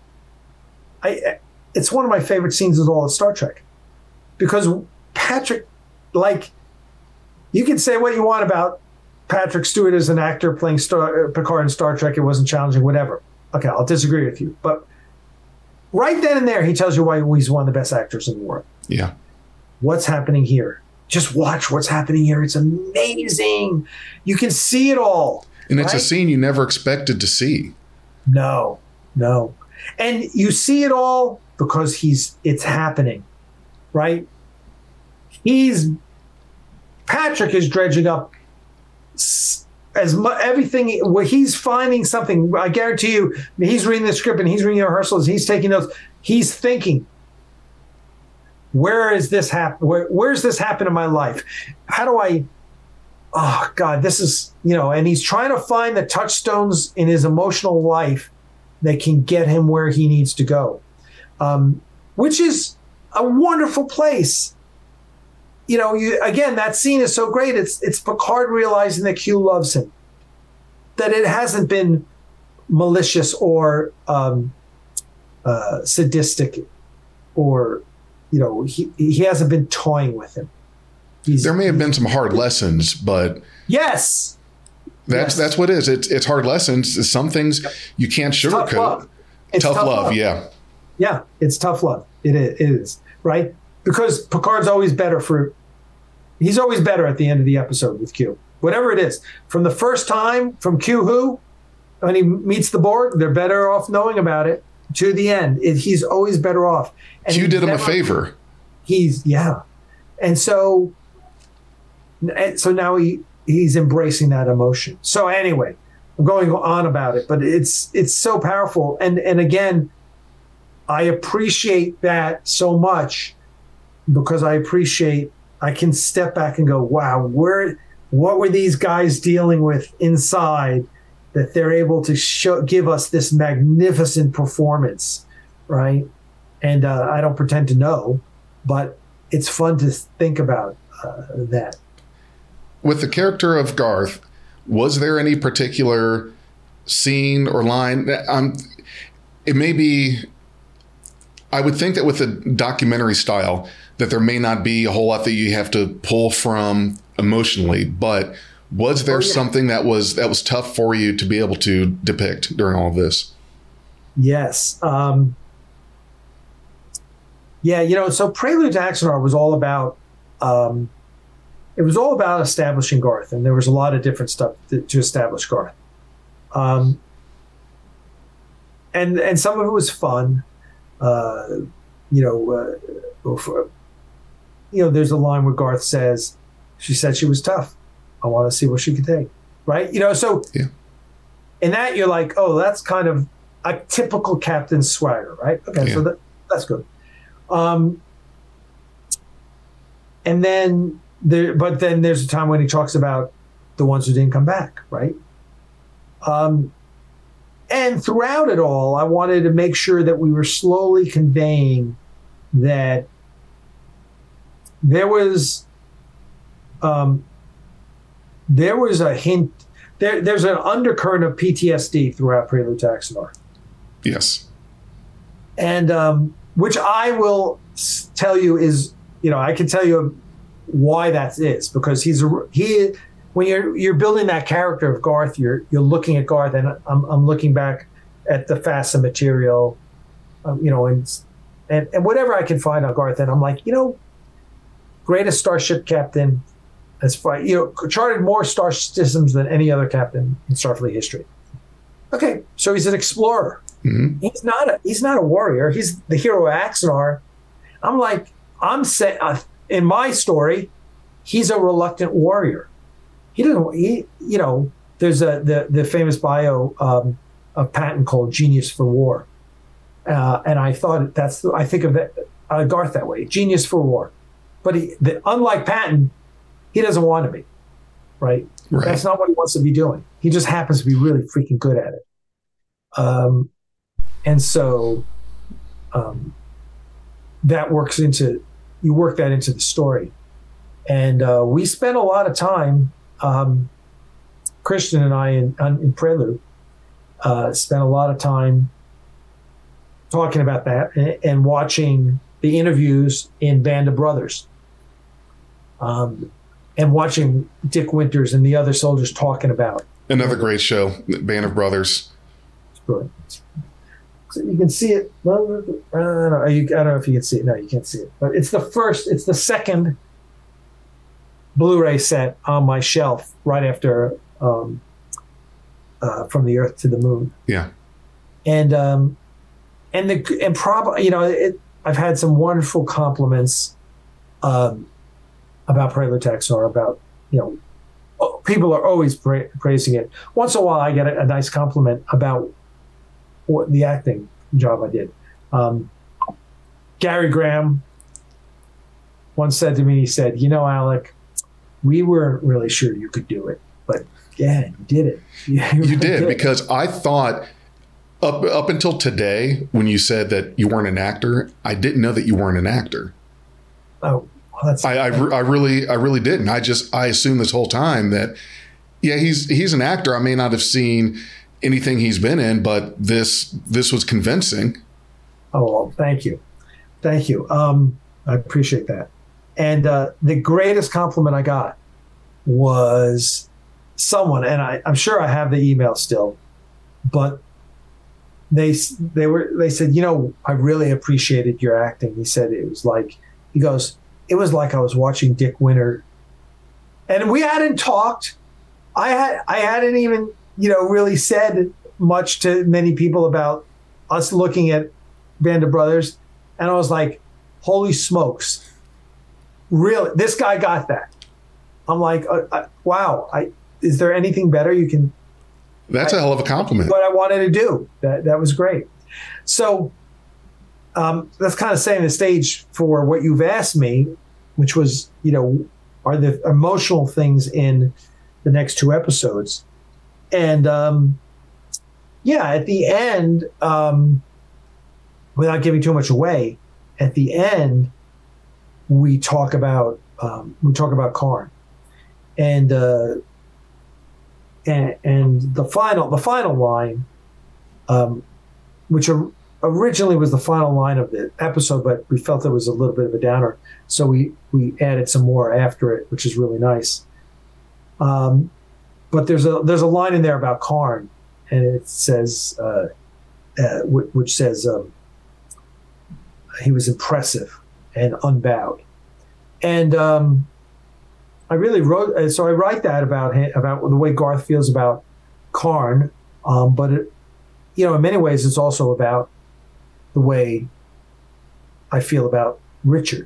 it's one of my favorite scenes of all of Star Trek. Because Patrick, like, you can say what you want about Patrick Stewart as an actor playing Picard in Star Trek, it wasn't challenging, whatever. Okay, I'll disagree with you. But right then and there, he tells you why he's one of the best actors in the world. Yeah. What's happening here? Just watch what's happening here. It's amazing. You can see it all. And it's right? a scene you never expected to see. No. And you see it all because it's happening, right? Patrick is dredging up everything where he's finding something. I guarantee you, he's reading the script and he's reading the rehearsals. He's taking notes. He's thinking, where's this happened in my life? How do I, oh God, this is, and he's trying to find the touchstones in his emotional life that can get him where he needs to go, which is a wonderful place. Again, that scene is so great. It's Picard realizing that Q loves him, that it hasn't been malicious or sadistic, or he hasn't been toying with him. There may have been some hard lessons, but yes, that's what it is. It's hard lessons. Some things you can't sugarcoat. Tough love. Yeah, it's tough love. It is right, because Picard's always better he's always better at the end of the episode with Q, whatever it is. From the first time, from Q when he meets the Borg, they're better off knowing about it, to the end. He's always better off. And Q did him a favor. And so now he's embracing that emotion. So anyway, I'm going on about it, but it's so powerful. And again, I appreciate that so much, because I can step back and go, wow, what were these guys dealing with inside that they're able to give us this magnificent performance, right? And I don't pretend to know, but it's fun to think about that. With the character of Garth, was there any particular scene or line? It may be, I would think that with a documentary style, that there may not be a whole lot that you have to pull from emotionally, but was there something that was tough for you to be able to depict during all of this? Yes. So Prelude to Axanar was all about, establishing Garth, and there was a lot of different stuff to establish Garth. And some of it was fun. There's a line where Garth says, she said she was tough. I want to see what she could take. Right? So yeah. In that, you're like, oh, that's kind of a typical captain swagger, right? Okay, yeah. So that's good. And then there's a time when he talks about the ones who didn't come back, right? And throughout it all, I wanted to make sure that we were slowly conveying that there was a hint. There's an undercurrent of PTSD throughout Prelude to Axanar. Yes. And which I will tell you is, I can tell you why that is, because when you're building that character of Garth, you're looking at Garth, and I'm looking back at the FASA material, and whatever I can find on Garth, and I'm like, greatest starship captain, as far, charted more star systems than any other captain in Starfleet history. Okay, so he's an explorer. Mm-hmm. He's not a warrior. He's the hero of Axanar. I'm saying in my story, he's a reluctant warrior. He doesn't. There's the famous bio of Patton called "Genius for War," and I thought I think of Garth that way: genius for war. But unlike Patton, he doesn't want to be, right? That's not what he wants to be doing. He just happens to be really freaking good at it. And so that work that into the story. And we spent a lot of time, Christian and I in Prelude, spent a lot of time talking about that and watching the interviews in Band of Brothers, and watching Dick Winters and the other soldiers talking about. Another great show, Band of Brothers. It's brilliant. So you can see it. I don't know if you can see it. No, you can't see it. But it's the second Blu-ray set on my shelf right after From the Earth to the Moon. Yeah. And probably, I've had some wonderful compliments about Prelude to Axanar, about, people are always praising it. Once in a while, I get a nice compliment about the acting job I did. Gary Graham once said to me, he said, Alec, we weren't really sure you could do it, but yeah, you did it. You did, because I thought up until today, when you said that you weren't an actor, I didn't know that you weren't an actor. Oh, well, I really didn't. I assumed this whole time that, yeah, he's an actor. I may not have seen anything he's been in, but this was convincing. Oh, well, thank you. I appreciate that. And the greatest compliment I got was someone, and I'm sure I have the email still, but they said, I really appreciated your acting. He said it was like I was watching Dick Winter, and we hadn't talked. I hadn't even really said much to many people about us looking at Band of Brothers, and I was like, holy smokes, really, this guy got that. I'm like, wow, is there anything better you can? That's a hell of a compliment. What I wanted to do. That was great. So that's kind of setting the stage for what you've asked me, which was, are the emotional things in the next two episodes. And at the end, without giving too much away, at the end, we talk about Karn. And the final line, which originally was the final line of the episode, but we felt it was a little bit of a downer, so we added some more after it, which is really nice. But there's a line in there about Karn, and it says, which says he was impressive and unbowed, and I really wrote. So I write that about the way Garth feels about Karn, but in many ways it's also about the way I feel about Richard.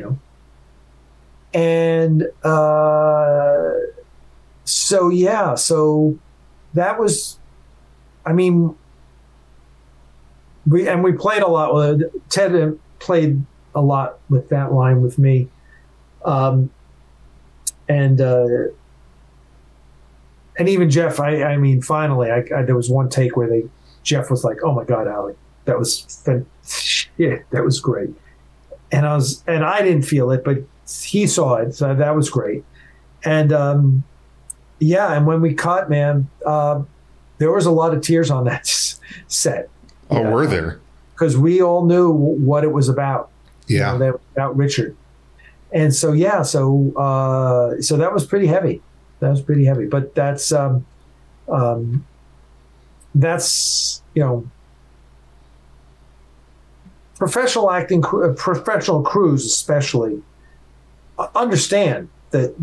And so that was, we played a lot with Ted. Played a lot with that line with me. And even Jeff, finally, there was one take where Jeff was like, "Oh my God, Alec, that was that was great." And I didn't feel it, but he saw it, so that was great. And and when we cut, man, there was a lot of tears on that set. Oh, were there? Because we all knew what it was about. Yeah, about Richard. And so so that was pretty heavy. But that's professional acting, professional crews especially understand that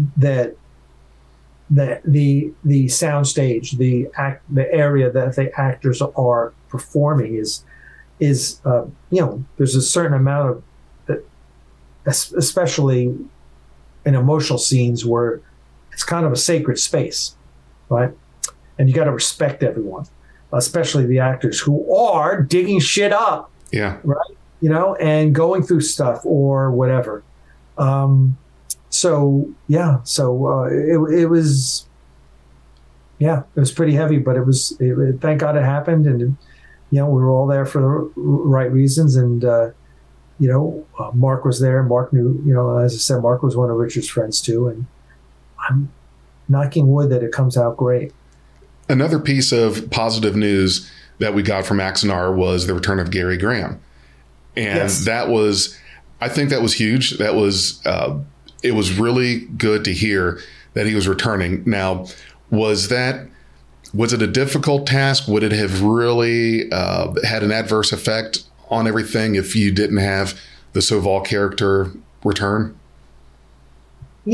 the soundstage, the area that the actors are performing is there's a certain amount of, especially in emotional scenes where it's kind of a sacred space, right? And you got to respect everyone, especially the actors who are digging shit up, yeah, right? And going through stuff or whatever. It was, it was pretty heavy, but thank God it happened. And, we were all there for the right reasons. And, Mark was there. Mark knew, as I said, Mark was one of Richard's friends too. And I'm knocking wood that it comes out great. Another piece of positive news that we got from Axanar was the return of Gary Graham. And I think that was huge. That was, it was really good to hear that he was returning. Now, was it a difficult task? Would it have really had an adverse effect on everything if you didn't have the Soval character return? He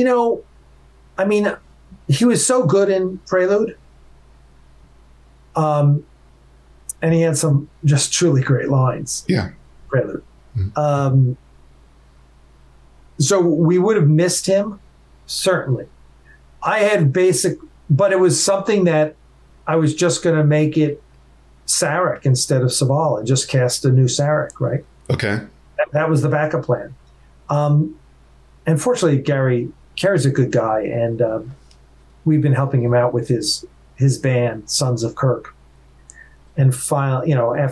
was so good in Prelude. And he had some just truly great lines. Yeah. Prelude. Mm-hmm. So we would have missed him, certainly. I had but it was something that I was just going to make it Sarek instead of Soval and just cast a new Sarek, right? Okay. That was the backup plan. Unfortunately, Gary's a good guy, and we've been helping him out with his band, Sons of Kirk. And finally,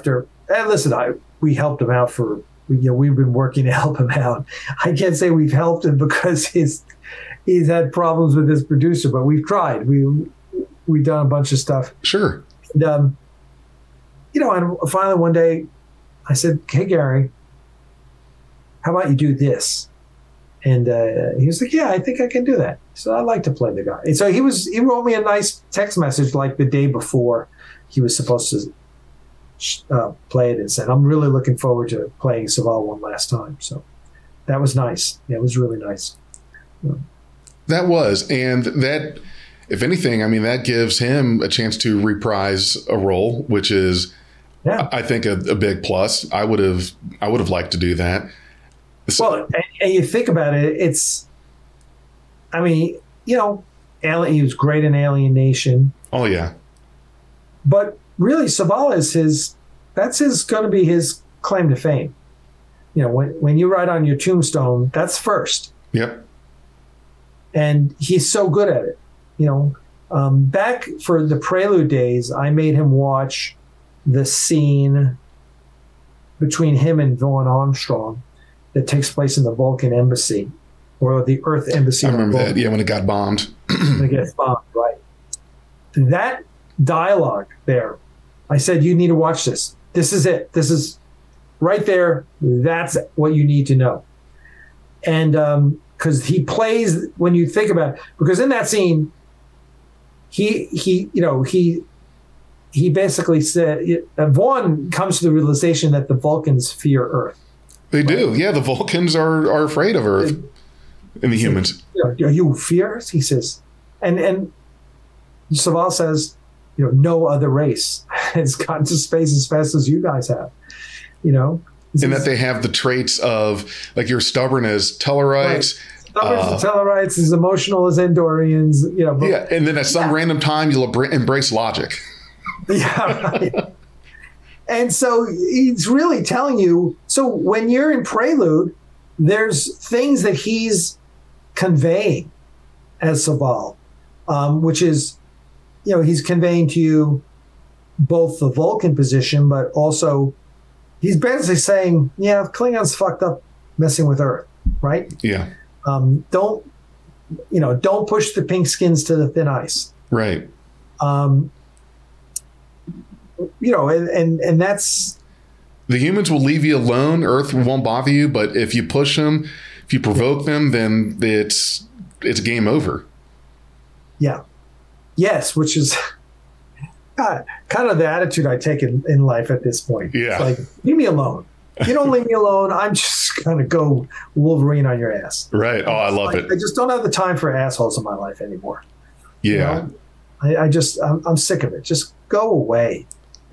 we helped him out we've been working to help him out. I can't say we've helped him because he's had problems with his producer, but we've tried. We've done a bunch of stuff. Sure. And, and finally one day I said, "Hey, Gary, how about you do this?" And he was like, "Yeah, I think I can do that." So I like to play the guy. And so he wrote me a nice text message like the day before he was supposed to play it and said, "I'm really looking forward to playing Soval one last time." So that was nice. Yeah, it was really nice. That was. And that, if anything, that gives him a chance to reprise a role, which is, I think, a big plus. I would have liked to do that. So, well, and you think about it, he was great in Alien Nation. Oh, yeah. But really, Soval that's going to be his claim to fame. When you write on your tombstone, that's first. Yep. And he's so good at it. Back for the Prelude days, I made him watch the scene between him and Vaughn Armstrong that takes place in the Vulcan embassy, or the Earth embassy. I remember that. Yeah, when it got bombed. When it gets bombed, right. That dialogue there, I said, "You need to watch this. This is it. This is right there. That's what you need to know." And because he plays, when you think about it, because in that scene, he basically said, Vaughn comes to the realization that the Vulcans fear Earth. They do. Yeah, the Vulcans are afraid of Earth and the humans. Are you fear Earth? He says. And Soval says, no other race has gotten to space as fast as you guys have. And that they have the traits of, like, you're stubborn as Tellarites. Right. Stubborn as Tellarites, as emotional as Andorians. Yeah, and then at some random time, you'll embrace logic. Yeah, right. And so he's really telling you, so when you're in Prelude, there's things that he's conveying as Soval, which is, he's conveying to you both the Vulcan position, but also he's basically saying, Klingons fucked up messing with Earth, right? Yeah. Don't push the pink skins to the thin ice. Right. And that's, the humans will leave you alone. Earth won't bother you, but if you push them, if you provoke them, then it's game over. Yeah. Yes, which is kind of the attitude I take in life at this point. Yeah. It's like, leave me alone. If you don't leave me alone, I'm just going to go Wolverine on your ass. Right. Oh, I love it. I just don't have the time for assholes in my life anymore. Yeah. I'm sick of it. Just go away.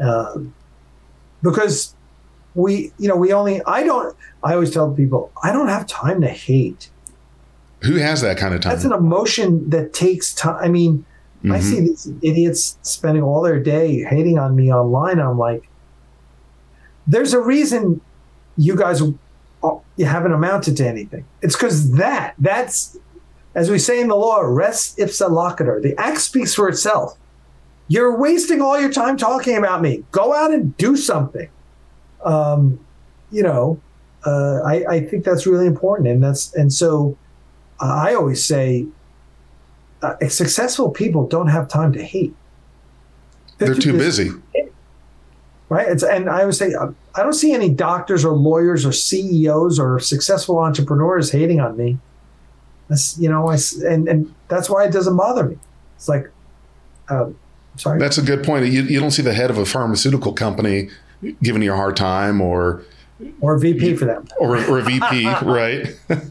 Because I always tell people, I don't have time to hate. Who has that kind of time? That's an emotion that takes time. I mean, I see these idiots spending all their day hating on me online. I'm like, there's a reason you guys you haven't amounted to anything. It's because that's, as we say in the law, res ipsa loquitur. The act speaks for itself. You're wasting all your time talking about me. Go out and do something. I think that's really important. And so I always say, successful people don't have time to hate. They're too busy. Right. And I would say, I don't see any doctors or lawyers or CEOs or successful entrepreneurs hating on me. That's, and that's why it doesn't bother me. It's like, sorry. That's a good point. You don't see the head of a pharmaceutical company giving you a hard time or a VP for them. Or a VP, right?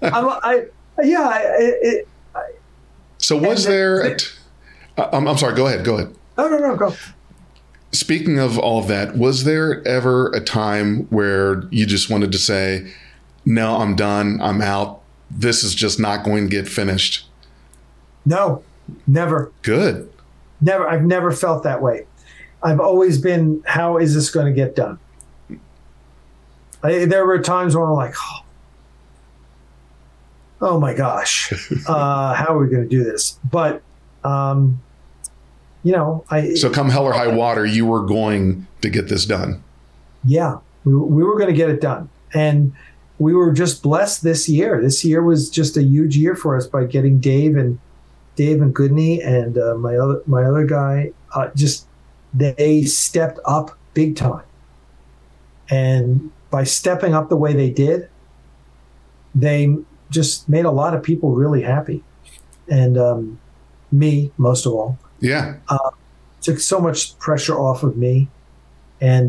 So was there, I'm sorry, go ahead. No, go. Speaking of all of that, was there ever a time where you just wanted to say, no, I'm done, I'm out, this is just not going to get finished? No, never. Good. Never. I've never felt that way. I've always been, how is this going to get done? There were times when I'm like, oh my gosh, how are we going to do this? But, so come hell or high water, you were going to get this done. Yeah, we were going to get it done. And we were just blessed this year. This year was just a huge year for us by getting Dave and Goodney and my other guy, they stepped up big time. And by stepping up the way they did, they just made a lot of people really happy. And me, most of all. Yeah. Took so much pressure off of me. And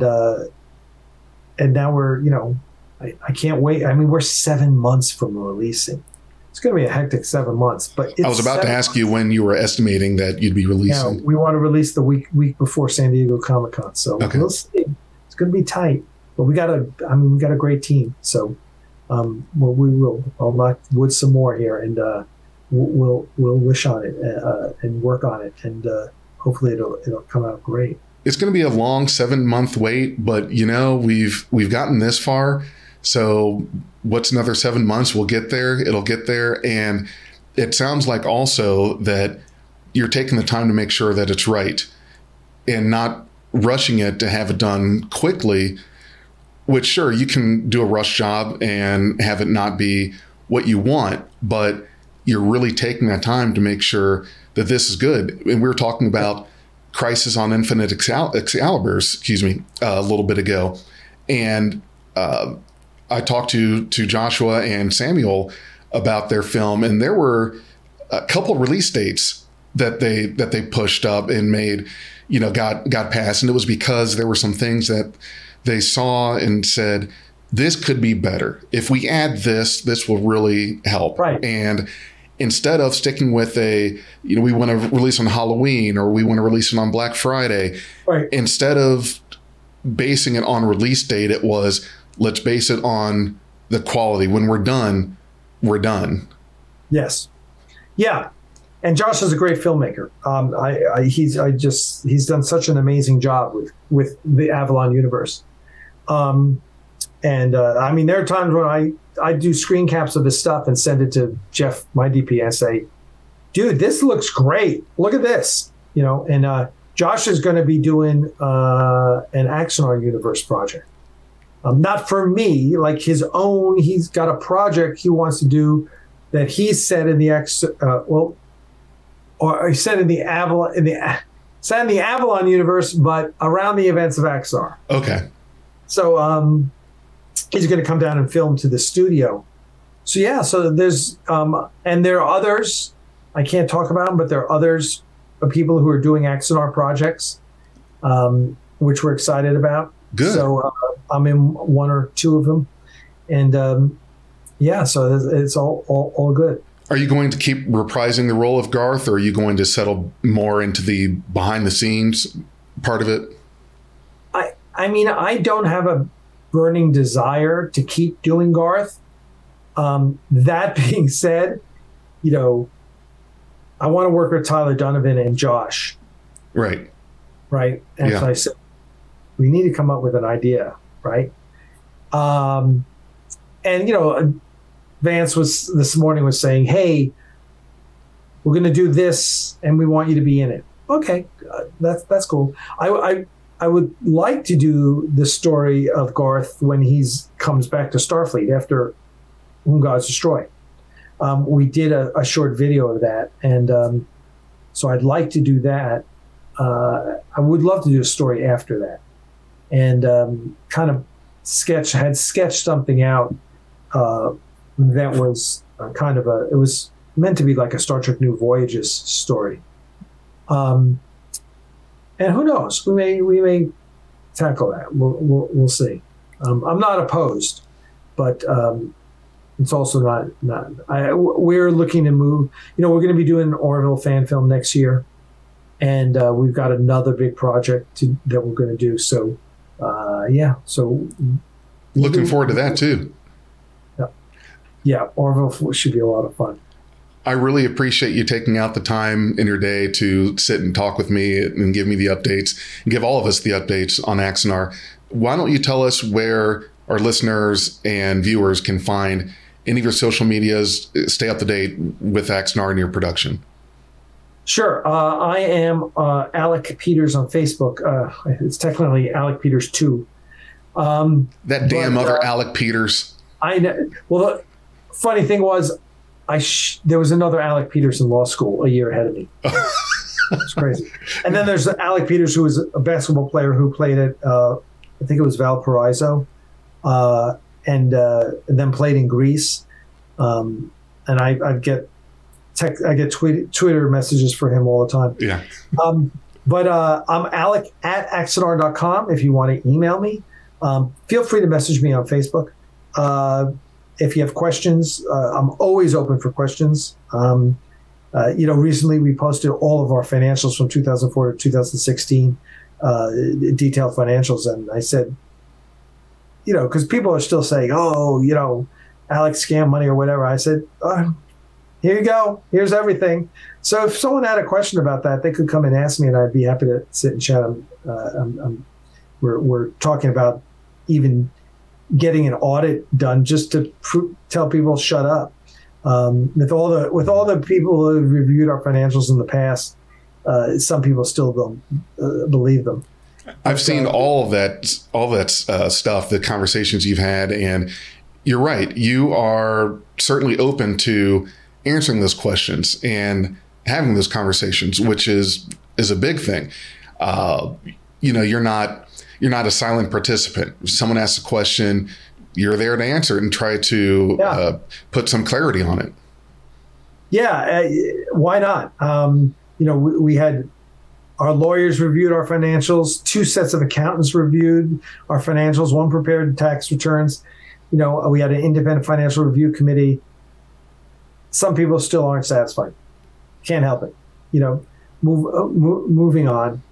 now we're, I can't wait. I mean, we're 7 months from releasing. It's going to be a hectic 7 months. But I was about to ask you when you were estimating that you'd be releasing. Yeah, we want to release the week before San Diego Comic-Con. So we'll see. It's going to be tight. But we got a great team. So we will. I'll knock wood some more here, and we'll wish on it and work on it, and hopefully it'll come out great. It's going to be a long 7-month wait, but we've gotten this far. So what's another 7 months? We'll get there. It'll get there, and it sounds like also that you're taking the time to make sure that it's right, and not rushing it to have it done quickly. Which, sure, you can do a rush job and have it not be what you want, but you're really taking that time to make sure that this is good. And we were talking about Crisis on Infinite Excaliburs, a little bit ago. And I talked to Joshua and Samuel about their film, and there were a couple release dates that they pushed up and made, got passed. And it was because there were some things that they saw and said, this could be better. If we add this will really help. Right. And instead of sticking with we want to release on Halloween or we want to release it on Black Friday, right. Instead of basing it on release date, it was, let's base it on the quality. When we're done, we're done. Yes. Yeah. And Josh is a great filmmaker. He's done such an amazing job with the Avalon universe. There are times when I do screen caps of his stuff and send it to Jeff, my DP, and say, dude, this looks great. Look at this, and Josh is going to be doing an Axanar universe project. Not for me, like his own. He's got a project he wants to do that he said in the or he said in the Avalon universe, but around the events of Axanar. Okay. So he's going to come down and film to the studio. So yeah, so there's and there are others I can't talk about them, but there are others of people who are doing Axanar projects, which we're excited about. Good. So I'm in one or two of them, and so it's all good. Are you going to keep reprising the role of Garth, or are you going to settle more into the behind the scenes part of it? I don't have a burning desire to keep doing Garth. That being said, I want to work with Tyler Donovan and Josh. Right. Right. And so I said, we need to come up with an idea. Right. and Vance was this morning was saying, "Hey, we're going to do this, and we want you to be in it." Okay, that's cool. I would like to do the story of Garth when he's comes back to Starfleet after Whom Gods Destroy. We did a short video of that, and so I'd like to do that. I would love to do a story after that, and kind of had sketched something out that was it was meant to be like a Star Trek New Voyages story. And who knows? We may tackle that. We'll see. I'm not opposed, but it's also not. We're looking to move. We're going to be doing an Orville fan film next year, and we've got another big project that we're going to do. So, yeah. So, looking forward to that too. Yeah, Orville should be a lot of fun. I really appreciate you taking out the time in your day to sit and talk with me and give me the updates and give all of us the updates on Axanar. Why don't you tell us where our listeners and viewers can find any of your social medias, stay up to date with Axanar and your production? Sure. I am Alec Peters on Facebook. It's technically Alec Peters 2. That damn other Alec Peters. I know. Well, the funny thing was, there was another Alec Peters in law school a year ahead of me. It's crazy. And then there's Alec Peters, who was a basketball player who played at, I think it was Valparaiso, and then played in Greece. And I get Twitter messages for him all the time. Yeah. But I'm Alec at Axanar.com if you want to email me. Feel free to message me on Facebook. If you have questions, I'm always open for questions. Recently we posted all of our financials from 2004 to 2016, detailed financials. And I said, because people are still saying, Alex scam money or whatever. I said, here you go. Here's everything. So if someone had a question about that, they could come and ask me, and I'd be happy to sit and chat. We're talking about even getting an audit done just to tell people shut up. With all the people who have reviewed our financials in the past, some people still don't believe them. I've seen all that stuff, the conversations you've had, and you're right. You are certainly open to answering those questions and having those conversations, which is a big thing. You're not a silent participant. If someone asks a question, you're there to answer it and try to put some clarity on it. Yeah, why not? We had our lawyers reviewed our financials. 2 sets of accountants reviewed our financials. 1 prepared tax returns. We had an independent financial review committee. Some people still aren't satisfied. Can't help it. Moving on.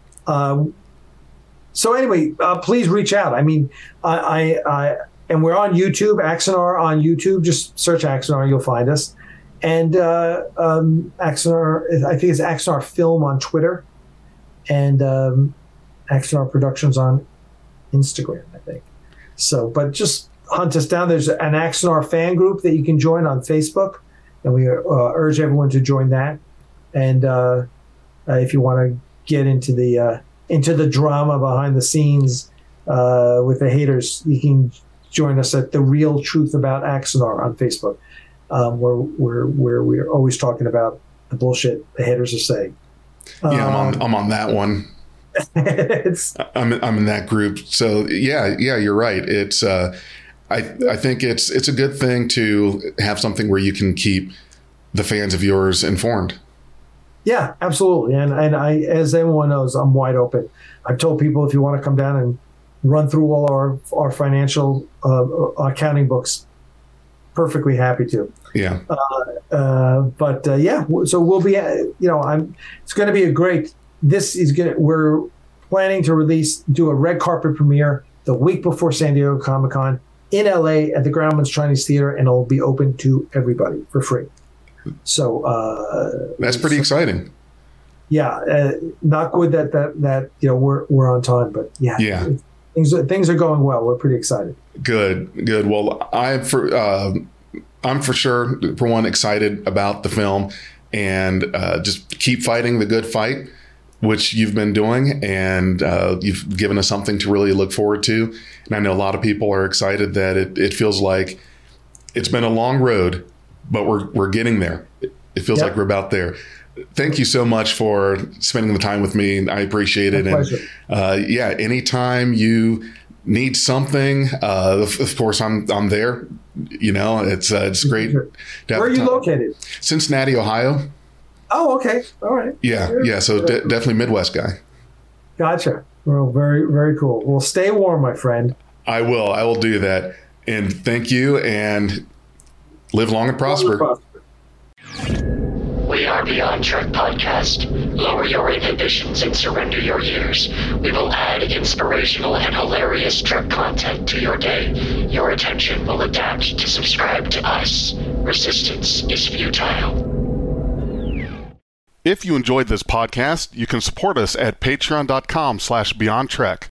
So anyway, please reach out. I mean, and we're on YouTube, Axanar on YouTube. Just search Axanar, you'll find us. And Axanar, I think it's Axanar Film on Twitter, and Axanar Productions on Instagram, I think. So, but just hunt us down. There's an Axanar fan group that you can join on Facebook, and we urge everyone to join that. And if you want to get into the drama behind the scenes with the haters, you can join us at The Real Truth About Axanar on Facebook, where we're always talking about the bullshit the haters are saying. Yeah, I'm on that one. I'm in that group. So yeah, you're right. It's I think it's a good thing to have something where you can keep the fans of yours informed. Yeah, absolutely. And I, as everyone knows, I'm wide open. I've told people if you want to come down and run through all our financial accounting books, perfectly happy to. Yeah. So we'll be, it's going to be a great, we're planning to do a red carpet premiere the week before San Diego Comic-Con in LA at the Groundman's Chinese Theater, and it'll be open to everybody for free. So that's pretty exciting. Yeah, not good that we're on time, but yeah. Things are going well. We're pretty excited. Good. Well, I'm for sure, for one, excited about the film, and just keep fighting the good fight, which you've been doing, and you've given us something to really look forward to. And I know a lot of people are excited that it feels like it's been a long road, but we're getting there. It feels like we're about there. Thank you so much for spending the time with me. I appreciate it. My pleasure. And anytime you need something, of course I'm there. It's great. Where are you located? Cincinnati, Ohio. Oh, okay. All right. Yeah. So definitely Midwest guy. Gotcha. Well, very, very cool. Well, stay warm, my friend. I will do that. And thank you, and live long and prosper. We are Beyond Trek Podcast. Lower your inhibitions and surrender your years. We will add inspirational and hilarious Trek content to your day. Your attention will adapt to subscribe to us. Resistance is futile. If you enjoyed this podcast, you can support us at patreon.com/BeyondTrek.